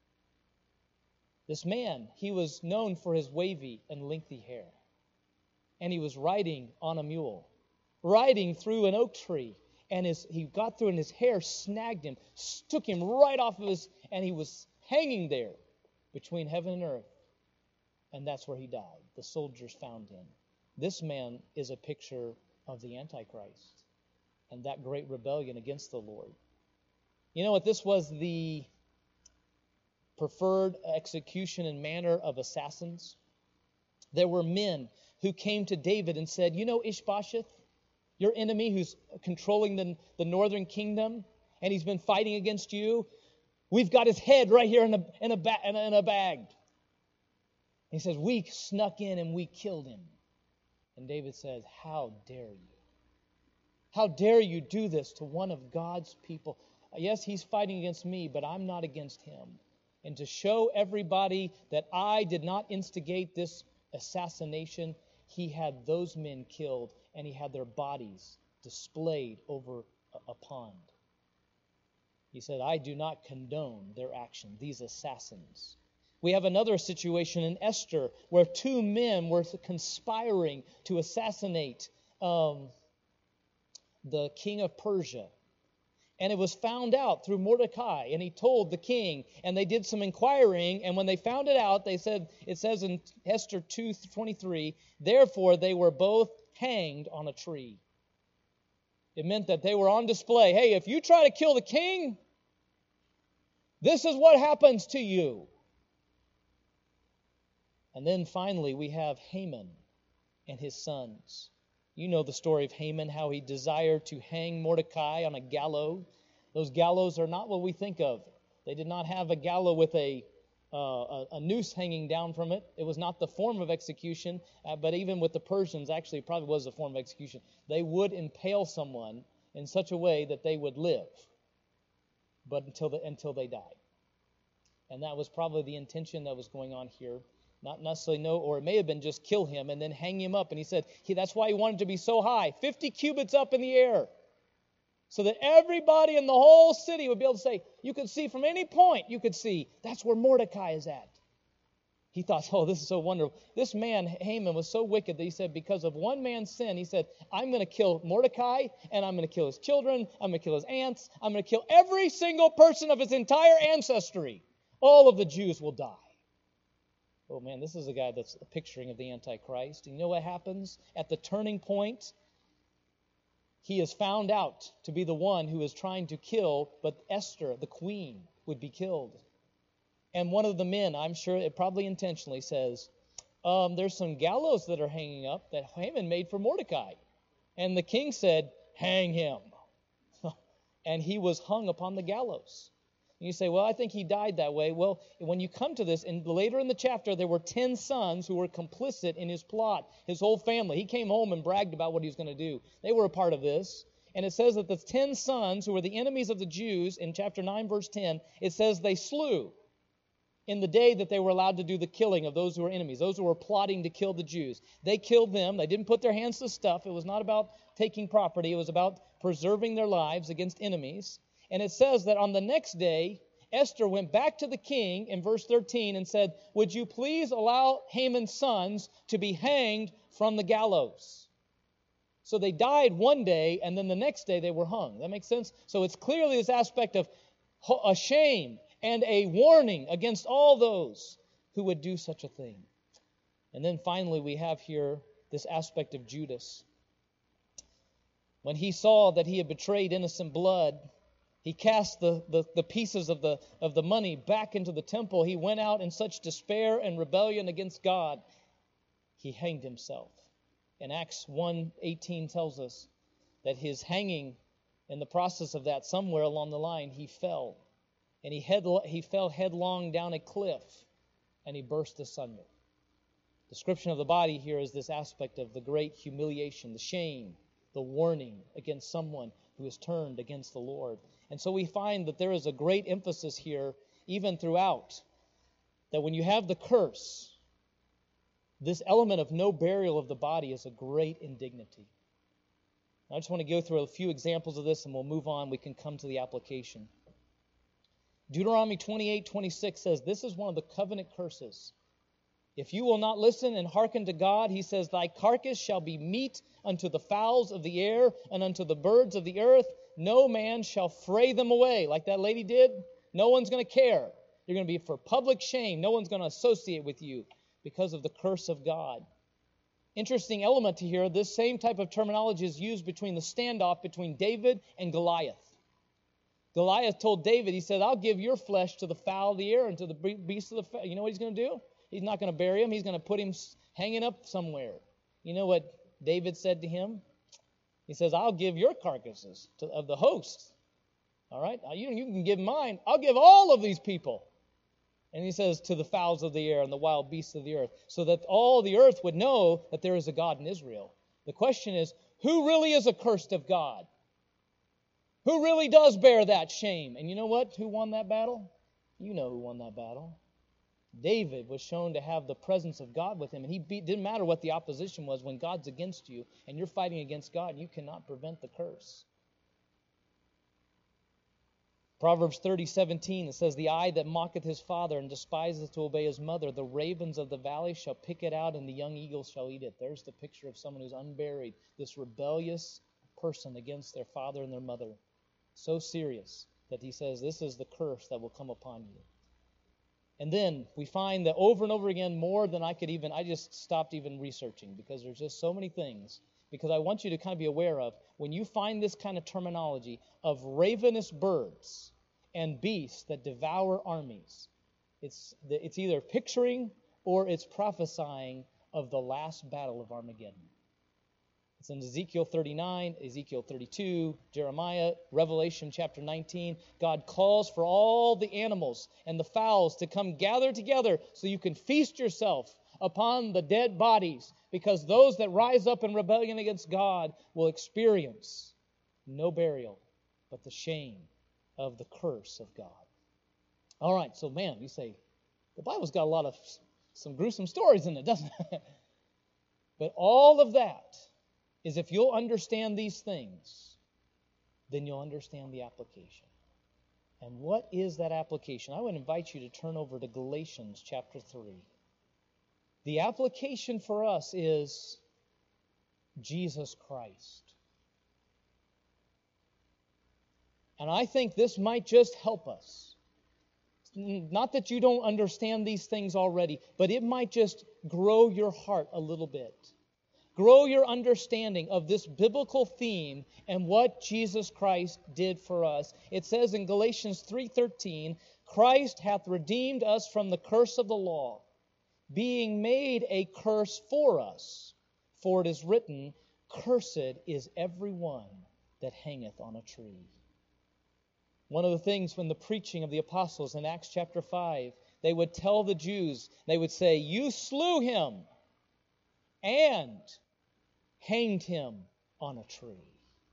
This man, he was known for his wavy and lengthy hair. And he was riding on a mule, riding through an oak tree. And he got through and his hair snagged him, took him right off of and he was hanging there between heaven and earth. And that's where he died. The soldiers found him. This man is a picture of the Antichrist and that great rebellion against the Lord. You know what? This was the preferred execution and manner of assassins. There were men who came to David and said, you know Ishbosheth, your enemy who's controlling the northern kingdom, and he's been fighting against you? We've got his head right here in a bag. He says, we snuck in and we killed him. And David says, how dare you? How dare you do this to one of God's people? Yes, he's fighting against me, but I'm not against him. And to show everybody that I did not instigate this assassination, he had those men killed, and he had their bodies displayed over a pond. He said, I do not condone their action, these assassins. We have another situation in Esther where 2 men were conspiring to assassinate the king of Persia. And it was found out through Mordecai, and he told the king, and they did some inquiring, and when they found it out, it says in Esther 2:23, therefore they were both hanged on a tree. It meant that they were on display. Hey, if you try to kill the king, this is what happens to you. And then finally we have Haman and his sons. You know the story of Haman, how he desired to hang Mordecai on a gallows. Those gallows are not what we think of. They did not have a gallows with a noose hanging down from it. It was not the form of execution, but even with the Persians, actually it probably was a form of execution. They would impale someone in such a way that they would live, but until they died. And that was probably the intention that was going on here. Not necessarily no, or it may have been just kill him and then hang him up. And he said that's why he wanted to be so high, 50 cubits up in the air, so that everybody in the whole city would be able to say, you could see from any point, you could see that's where Mordecai is at. He thought, oh, this is so wonderful. This man, Haman, was so wicked that he said, because of one man's sin, he said, I'm going to kill Mordecai, and I'm going to kill his children, I'm going to kill his aunts, I'm going to kill every single person of his entire ancestry. All of the Jews will die. Oh, man, this is a guy that's a picturing of the Antichrist. And you know what happens? At the turning point, he is found out to be the one who is trying to kill, but Esther, the queen, would be killed. And one of the men, I'm sure it probably intentionally says, there's some gallows that are hanging up that Haman made for Mordecai. And the king said, hang him. And he was hung upon the gallows. And you say, well, I think he died that way. Well, when you come to this, and later in the chapter, there were 10 sons who were complicit in his plot, his whole family. He came home and bragged about what he was going to do. They were a part of this. And it says that the 10 sons who were the enemies of the Jews, in chapter 9, verse 10, it says they slew in the day that they were allowed to do the killing of those who were enemies, those who were plotting to kill the Jews. They killed them. They didn't put their hands to stuff. It was not about taking property. It was about preserving their lives against enemies. And it says that on the next day, Esther went back to the king in verse 13 and said, would you please allow Haman's sons to be hanged from the gallows? So they died one day, and then the next day they were hung. That makes sense? So it's clearly this aspect of a shame and a warning against all those who would do such a thing. And then finally we have here this aspect of Judas. When he saw that he had betrayed innocent blood, he cast the pieces of the money back into the temple. He went out in such despair and rebellion against God, he hanged himself. And Acts 1:18 tells us that his hanging, in the process of that, somewhere along the line, he fell. And he fell headlong down a cliff, and he burst asunder. The description of the body here is this aspect of the great humiliation, the shame, the warning against someone who has turned against the Lord. And so we find that there is a great emphasis here, even throughout, that when you have the curse, this element of no burial of the body is a great indignity. I just want to go through a few examples of this, and we'll move on. We can come to the application. Deuteronomy 28:26 says, this is one of the covenant curses. If you will not listen and hearken to God, he says, thy carcass shall be meat unto the fowls of the air and unto the birds of the earth. No man shall fray them away. Like that lady did, no one's going to care. You're going to be for public shame. No one's going to associate with you because of the curse of God. Interesting element to here, this same type of terminology is used between the standoff between David and Goliath. Goliath told David, he said, I'll give your flesh to the fowl of the air and to the beasts of the field. You know what he's going to do? He's not going to bury him. He's going to put him hanging up somewhere. You know what David said to him? He says, I'll give your carcasses of the host. All right? You can give mine. I'll give all of these people. And he says, to the fowls of the air and the wild beasts of the earth, so that all the earth would know that there is a God in Israel. The question is, who really is accursed of God? Who really does bear that shame? And you know what? Who won that battle? You know who won that battle. David was shown to have the presence of God with him. And didn't matter what the opposition was. When God's against you and you're fighting against God, you cannot prevent the curse. Proverbs 30:17, it says, the eye that mocketh his father and despiseth to obey his mother, the ravens of the valley shall pick it out, and the young eagles shall eat it. There's the picture of someone who's unburied, this rebellious person against their father and their mother. So serious that he says this is the curse that will come upon you. And then we find that over and over again, more than I just stopped even researching because there's just so many things. Because I want you to kind of be aware of, when you find this kind of terminology of ravenous birds and beasts that devour armies, it's either picturing or it's prophesying of the last battle of Armageddon. It's in Ezekiel 39, Ezekiel 32, Jeremiah, Revelation chapter 19. God calls for all the animals and the fowls to come gather together so you can feast yourself upon the dead bodies, because those that rise up in rebellion against God will experience no burial, but the shame of the curse of God. All right, so man, you say, the Bible's got a lot of some gruesome stories in it, doesn't it? But all of that is, if you'll understand these things, then you'll understand the application. And what is that application? I would invite you to turn over to Galatians chapter 3. The application for us is Jesus Christ. And I think this might just help us. Not that you don't understand these things already, but it might just grow your heart a little bit. Grow your understanding of this biblical theme and what Jesus Christ did for us. It says in Galatians 3:13, Christ hath redeemed us from the curse of the law, being made a curse for us. For it is written, Cursed is every one that hangeth on a tree. One of the things when the preaching of the apostles in Acts chapter 5, they would tell the Jews, they would say, you slew him and hanged him on a tree.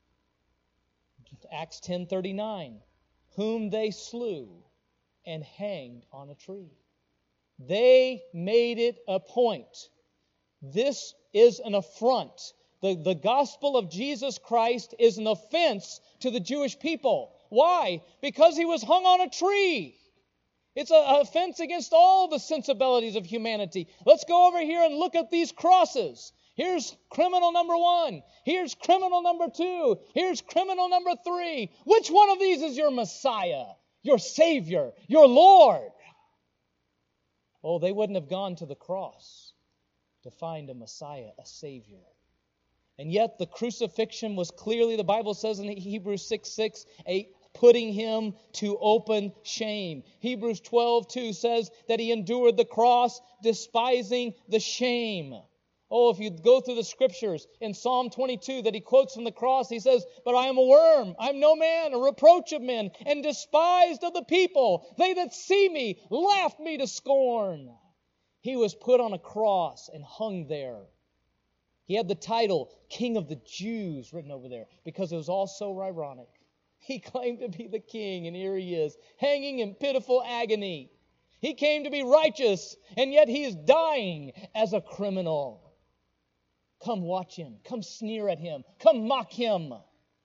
Acts 10:39, whom they slew and hanged on a tree. They made it a point. This is an affront. The gospel of Jesus Christ is an offense to the Jewish people. Why? Because he was hung on a tree. It's an offense against all the sensibilities of humanity. Let's go over here and look at these crosses. Here's criminal number 1. Here's criminal number 2. Here's criminal number 3. Which one of these is your Messiah, your Savior, your Lord? Oh, they wouldn't have gone to the cross to find a Messiah, a Savior. And yet the crucifixion was clearly, the Bible says in Hebrews 6:6, a putting him to open shame. Hebrews 12:2 says that he endured the cross, despising the shame. Oh, if you go through the scriptures, in Psalm 22 that he quotes from the cross, he says, but I am a worm, I am no man, a reproach of men, and despised of the people. They that see me laugh me to scorn. He was put on a cross and hung there. He had the title, King of the Jews, written over there, because it was all so ironic. He claimed to be the king, and here he is, hanging in pitiful agony. He came to be righteous, and yet he is dying as a criminal. Come watch him. Come sneer at him. Come mock him.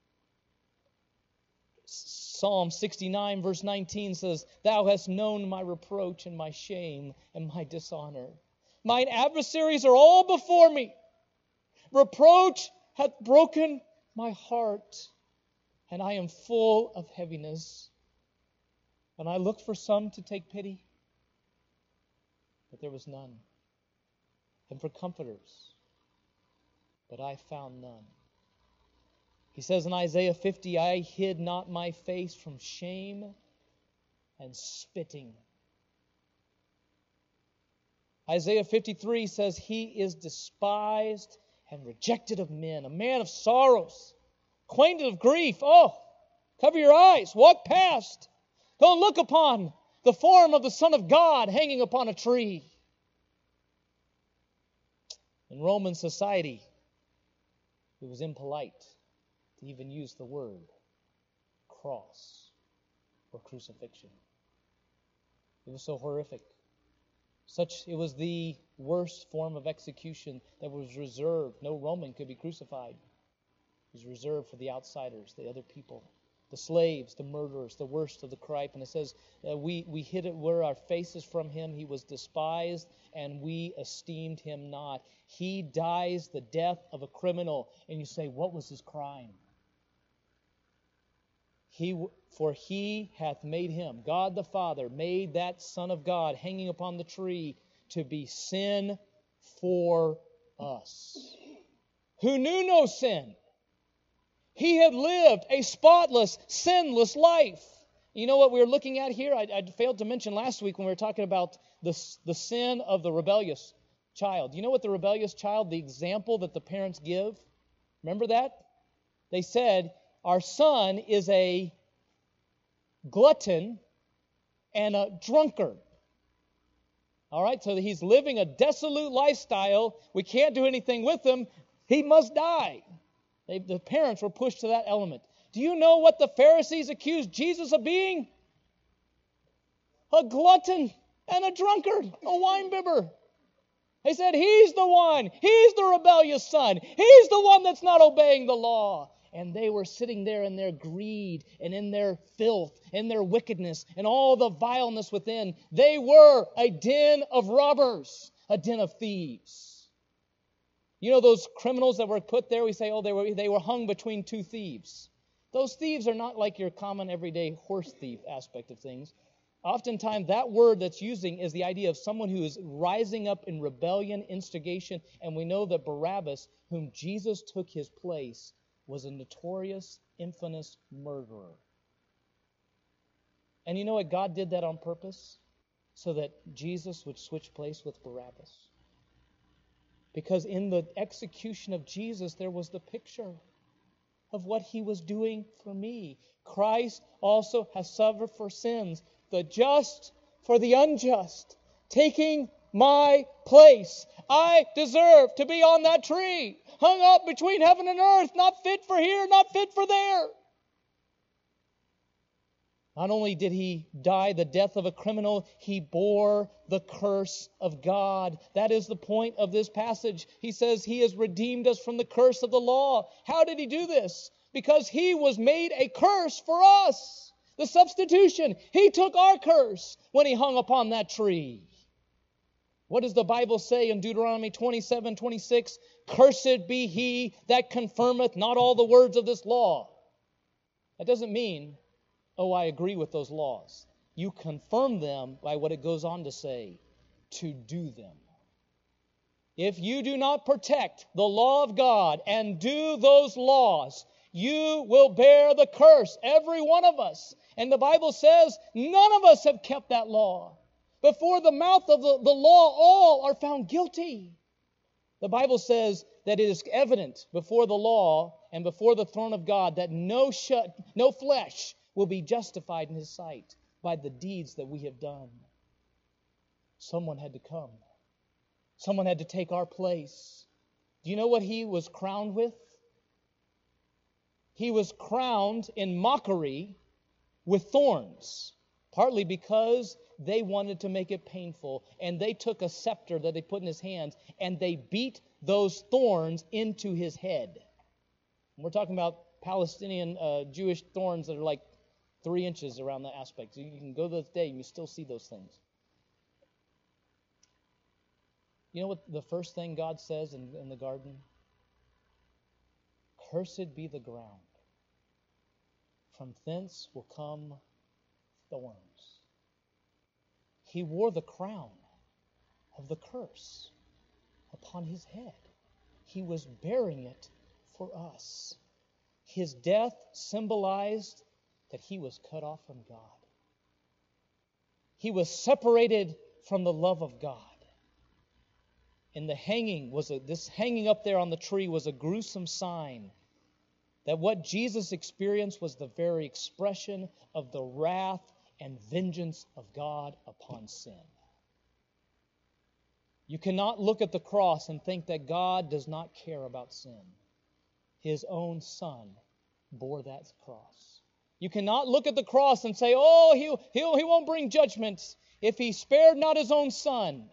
Psalm 69 verse 19 says, Thou hast known my reproach and my shame and my dishonor. Mine adversaries are all before me. Reproach hath broken my heart, and I am full of heaviness. And I looked for some to take pity, but there was none. And for comforters, but I found none. He says in Isaiah 50, I hid not my face from shame and spitting. Isaiah 53 says, He is despised and rejected of men, a man of sorrows, acquainted of grief. Oh, cover your eyes, walk past. Don't look upon the form of the Son of God hanging upon a tree. In Roman society, it was impolite to even use the word cross or crucifixion. It was so horrific. It was the worst form of execution that was reserved. No Roman could be crucified. It was reserved for the outsiders, the other people, the slaves, the murderers, the worst of the cripe. And it says, we hid it where our faces from him. He was despised, and we esteemed him not. He dies the death of a criminal. And you say, what was his crime? For he hath made him, God the Father, made that Son of God hanging upon the tree to be sin for us, who knew no sin. He had lived a spotless, sinless life. You know what we're looking at here? I failed to mention last week when we were talking about the sin of the rebellious child. You know what the rebellious child, the example that the parents give? Remember that? They said, our son is a glutton and a drunkard. All right, so he's living a dissolute lifestyle. We can't do anything with him. He must die. The parents were pushed to that element. Do you know what the Pharisees accused Jesus of being? A glutton and a drunkard, a winebibber. They said, he's the one. He's the rebellious son. He's the one that's not obeying the law. and they were sitting there in their greed and in their filth, in their wickedness, and all the vileness within. They were a den of robbers, a den of thieves. You know those criminals that were put there, we say, oh, they were hung between two thieves. Those thieves are not like your common everyday horse thief aspect of things. Oftentimes, that word that's using is the idea of someone who is rising up in rebellion, instigation, and we know that Barabbas, whom Jesus took his place, was a notorious, infamous murderer. And you know what? God did that on purpose so that Jesus would switch place with Barabbas. Because in the execution of Jesus, there was the picture of what he was doing for me. Christ also has suffered for sins, the just for the unjust, taking my place. I deserve to be on that tree, hung up between heaven and earth, not fit for here, not fit for there. Not only did he die the death of a criminal, he bore the curse of God. That is the point of this passage. He says he has redeemed us from the curse of the law. How did he do this? Because he was made a curse for us. The substitution. He took our curse when he hung upon that tree. What does the Bible say in Deuteronomy 27:26? Cursed be he that confirmeth not all the words of this law. That doesn't mean, oh, I agree with those laws. You confirm them by what it goes on to say, to do them. If you do not protect the law of God and do those laws, you will bear the curse, every one of us. And the Bible says none of us have kept that law. Before the mouth of the law, all are found guilty. The Bible says that it is evident before the law and before the throne of God that no flesh will be justified in his sight by the deeds that we have done. Someone had to come. Someone had to take our place. Do you know what he was crowned with? He was crowned in mockery with thorns, partly because they wanted to make it painful, and they took a scepter that they put in his hands, and they beat those thorns into his head. And we're talking about Palestinian Jewish thorns that are like 3 inches around the aspect. So you can go this day and you still see those things. You know what the first thing God says in the garden? Cursed be the ground. From thence will come thorns. He wore the crown of the curse upon his head. He was bearing it for us. His death symbolized that he was cut off from God. He was separated from the love of God. And the hanging this hanging up there on the tree was a gruesome sign that what Jesus experienced was the very expression of the wrath and vengeance of God upon sin. You cannot look at the cross and think that God does not care about sin. His own Son bore that cross. You cannot look at the cross and say, oh, he won't bring judgment if he spared not his own Son.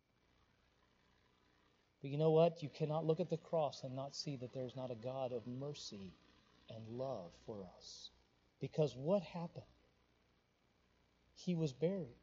But you know what? You cannot look at the cross and not see that there's not a God of mercy and love for us. Because what happened? He was buried.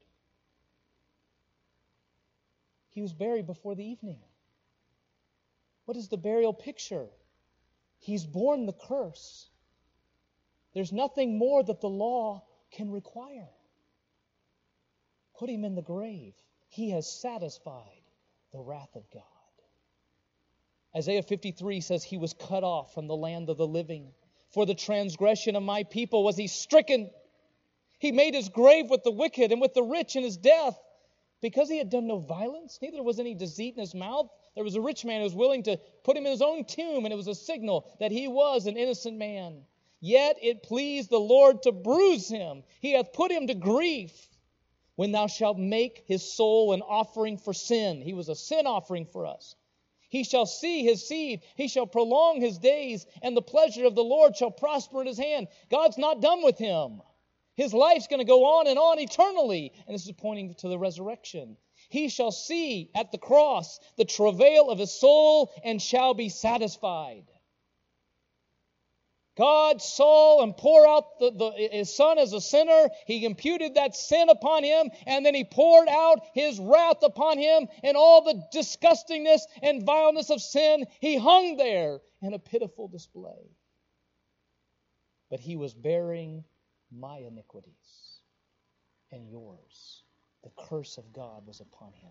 He was buried before the evening. What is the burial picture? He's borne the curse. There's nothing more that the law can require. Put him in the grave. He has satisfied the wrath of God. Isaiah 53 says he was cut off from the land of the living. For the transgression of my people was he stricken. He made his grave with the wicked and with the rich in his death. Because he had done no violence, neither was any deceit in his mouth. There was a rich man who was willing to put him in his own tomb, and it was a signal that he was an innocent man. Yet it pleased the Lord to bruise him. He hath put him to grief. When thou shalt make his soul an offering for sin. He was a sin offering for us. He shall see his seed. He shall prolong his days, and the pleasure of the Lord shall prosper in his hand. God's not done with him. His life's going to go on eternally. And this is pointing to the resurrection. He shall see at the cross the travail of his soul and shall be satisfied. God saw and poured out His Son as a sinner. He imputed that sin upon Him, and then He poured out His wrath upon Him and all the disgustingness and vileness of sin. He hung there in a pitiful display. But He was bearing my iniquities and yours. The curse of God was upon Him.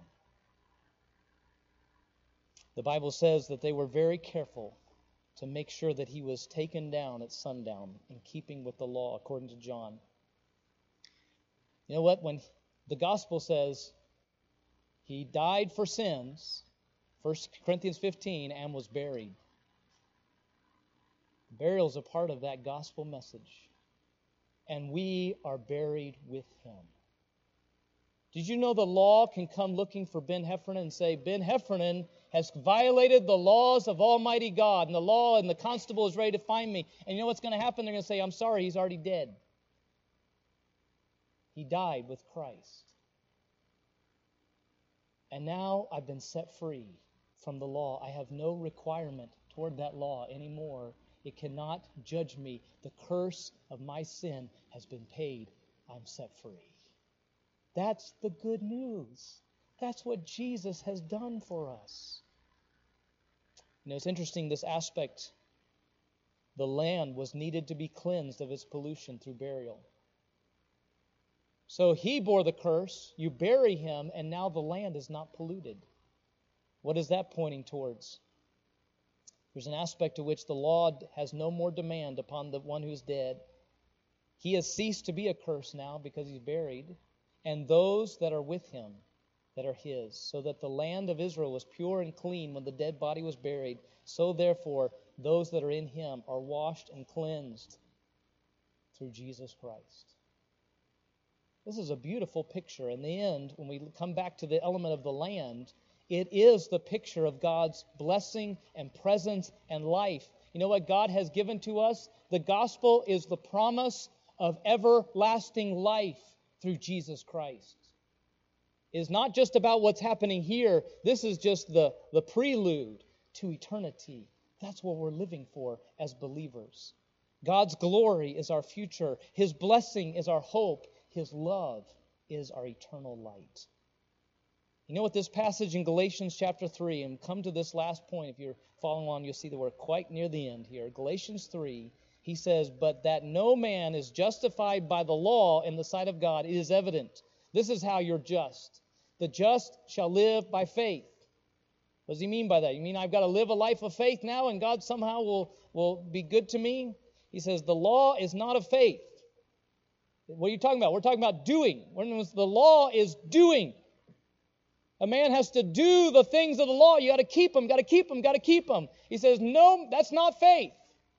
The Bible says that they were very careful to make sure that He was taken down at sundown in keeping with the law, according to John. You know what? When the gospel says He died for sins, 1 Corinthians 15, and was buried. Burial is a part of that gospel message. And we are buried with Him. Did you know the law can come looking for Ben Heffernan and say, Ben Heffernan has violated the laws of Almighty God, and the law and the constable is ready to find me. And you know what's going to happen? They're going to say, I'm sorry, he's already dead. He died with Christ. And now I've been set free from the law. I have no requirement toward that law anymore. It cannot judge me. The curse of my sin has been paid. I'm set free. That's the good news. That's what Jesus has done for us. You know, it's interesting, this aspect. The land was needed to be cleansed of its pollution through burial. So He bore the curse, you bury Him, and now the land is not polluted. What is that pointing towards? There's an aspect to which the law has no more demand upon the one who's dead. He has ceased to be a curse now because He's buried, and those that are with Him, that are His, so that the land of Israel was pure and clean when the dead body was buried. So therefore, those that are in Him are washed and cleansed through Jesus Christ. This is a beautiful picture. In the end, when we come back to the element of the land, it is the picture of God's blessing and presence and life. You know what God has given to us? The gospel is the promise of everlasting life through Jesus Christ. It is not just about what's happening here. This is just the prelude to eternity. That's what we're living for as believers. God's glory is our future. His blessing is our hope. His love is our eternal light. You know what this passage in Galatians chapter 3, and come to this last point, if you're following along, you'll see that we're quite near the end here. Galatians 3, he says, but that no man is justified by the law in the sight of God, it is evident. This is how you're just. The just shall live by faith. What does he mean by that? You mean I've got to live a life of faith now and God somehow will be good to me? He says the law is not of faith. What are you talking about? We're talking about doing. The law is doing. A man has to do the things of the law. You got to keep them, got to keep them, got to keep them. He says, no, that's not faith.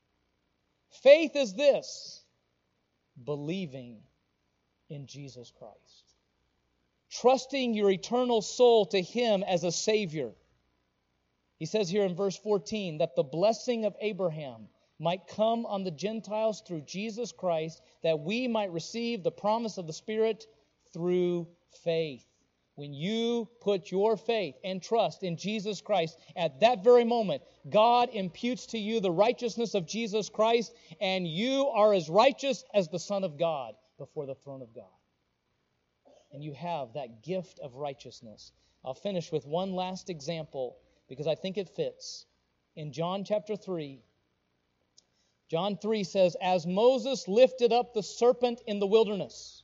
Faith is this: believing in Jesus Christ. Trusting your eternal soul to Him as a Savior. He says here in verse 14, that the blessing of Abraham might come on the Gentiles through Jesus Christ, that we might receive the promise of the Spirit through faith. When you put your faith and trust in Jesus Christ, at that very moment, God imputes to you the righteousness of Jesus Christ, and you are as righteous as the Son of God before the throne of God. And you have that gift of righteousness. I'll finish with one last example because I think it fits. In John chapter 3, John 3 says, as Moses lifted up the serpent in the wilderness,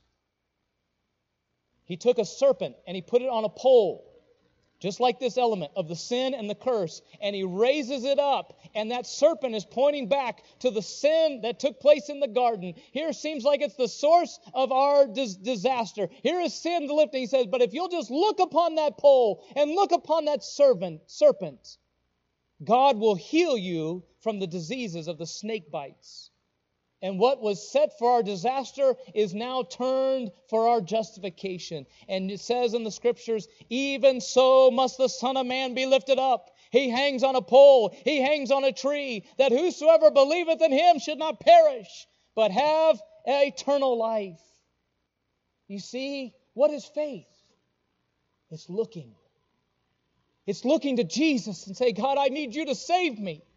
he took a serpent and he put it on a pole, just like this element of the sin and the curse, and he raises it up, and that serpent is pointing back to the sin that took place in the garden. Here seems like it's the source of our disaster. Here is sin lifting. He says, but if you'll just look upon that pole and look upon that serpent, God will heal you from the diseases of the snake bites. And what was set for our disaster is now turned for our justification. And it says in the Scriptures, even so must the Son of Man be lifted up. He hangs on a pole, He hangs on a tree, that whosoever believeth in Him should not perish, but have eternal life. You see, what is faith? It's looking. It's looking to Jesus and say, God, I need you to save me.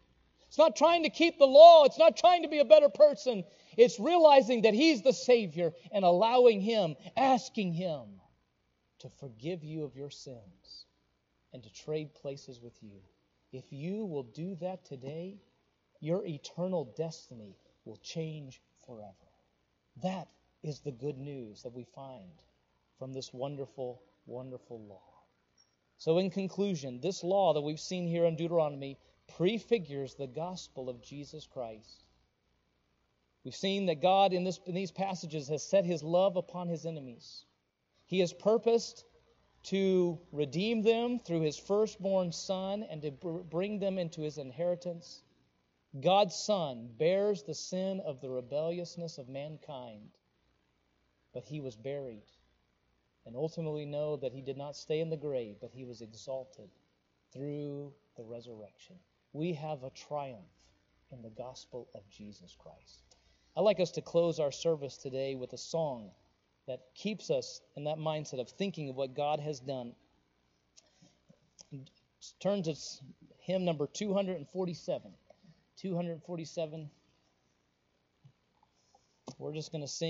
It's not trying to keep the law. It's not trying to be a better person. It's realizing that He's the Savior and allowing Him, asking Him to forgive you of your sins and to trade places with you. If you will do that today, your eternal destiny will change forever. That is the good news that we find from this wonderful, wonderful law. So in conclusion, this law that we've seen here in Deuteronomy prefigures the gospel of Jesus Christ. We've seen that God in these passages has set His love upon His enemies. He has purposed to redeem them through His firstborn Son and to bring them into His inheritance. God's Son bears the sin of the rebelliousness of mankind, but He was buried. And ultimately know that He did not stay in the grave, but He was exalted through the resurrection. We have a triumph in the gospel of Jesus Christ. I'd like us to close our service today with a song that keeps us in that mindset of thinking of what God has done. Turn to hymn number 247. 247. We're just going to sing.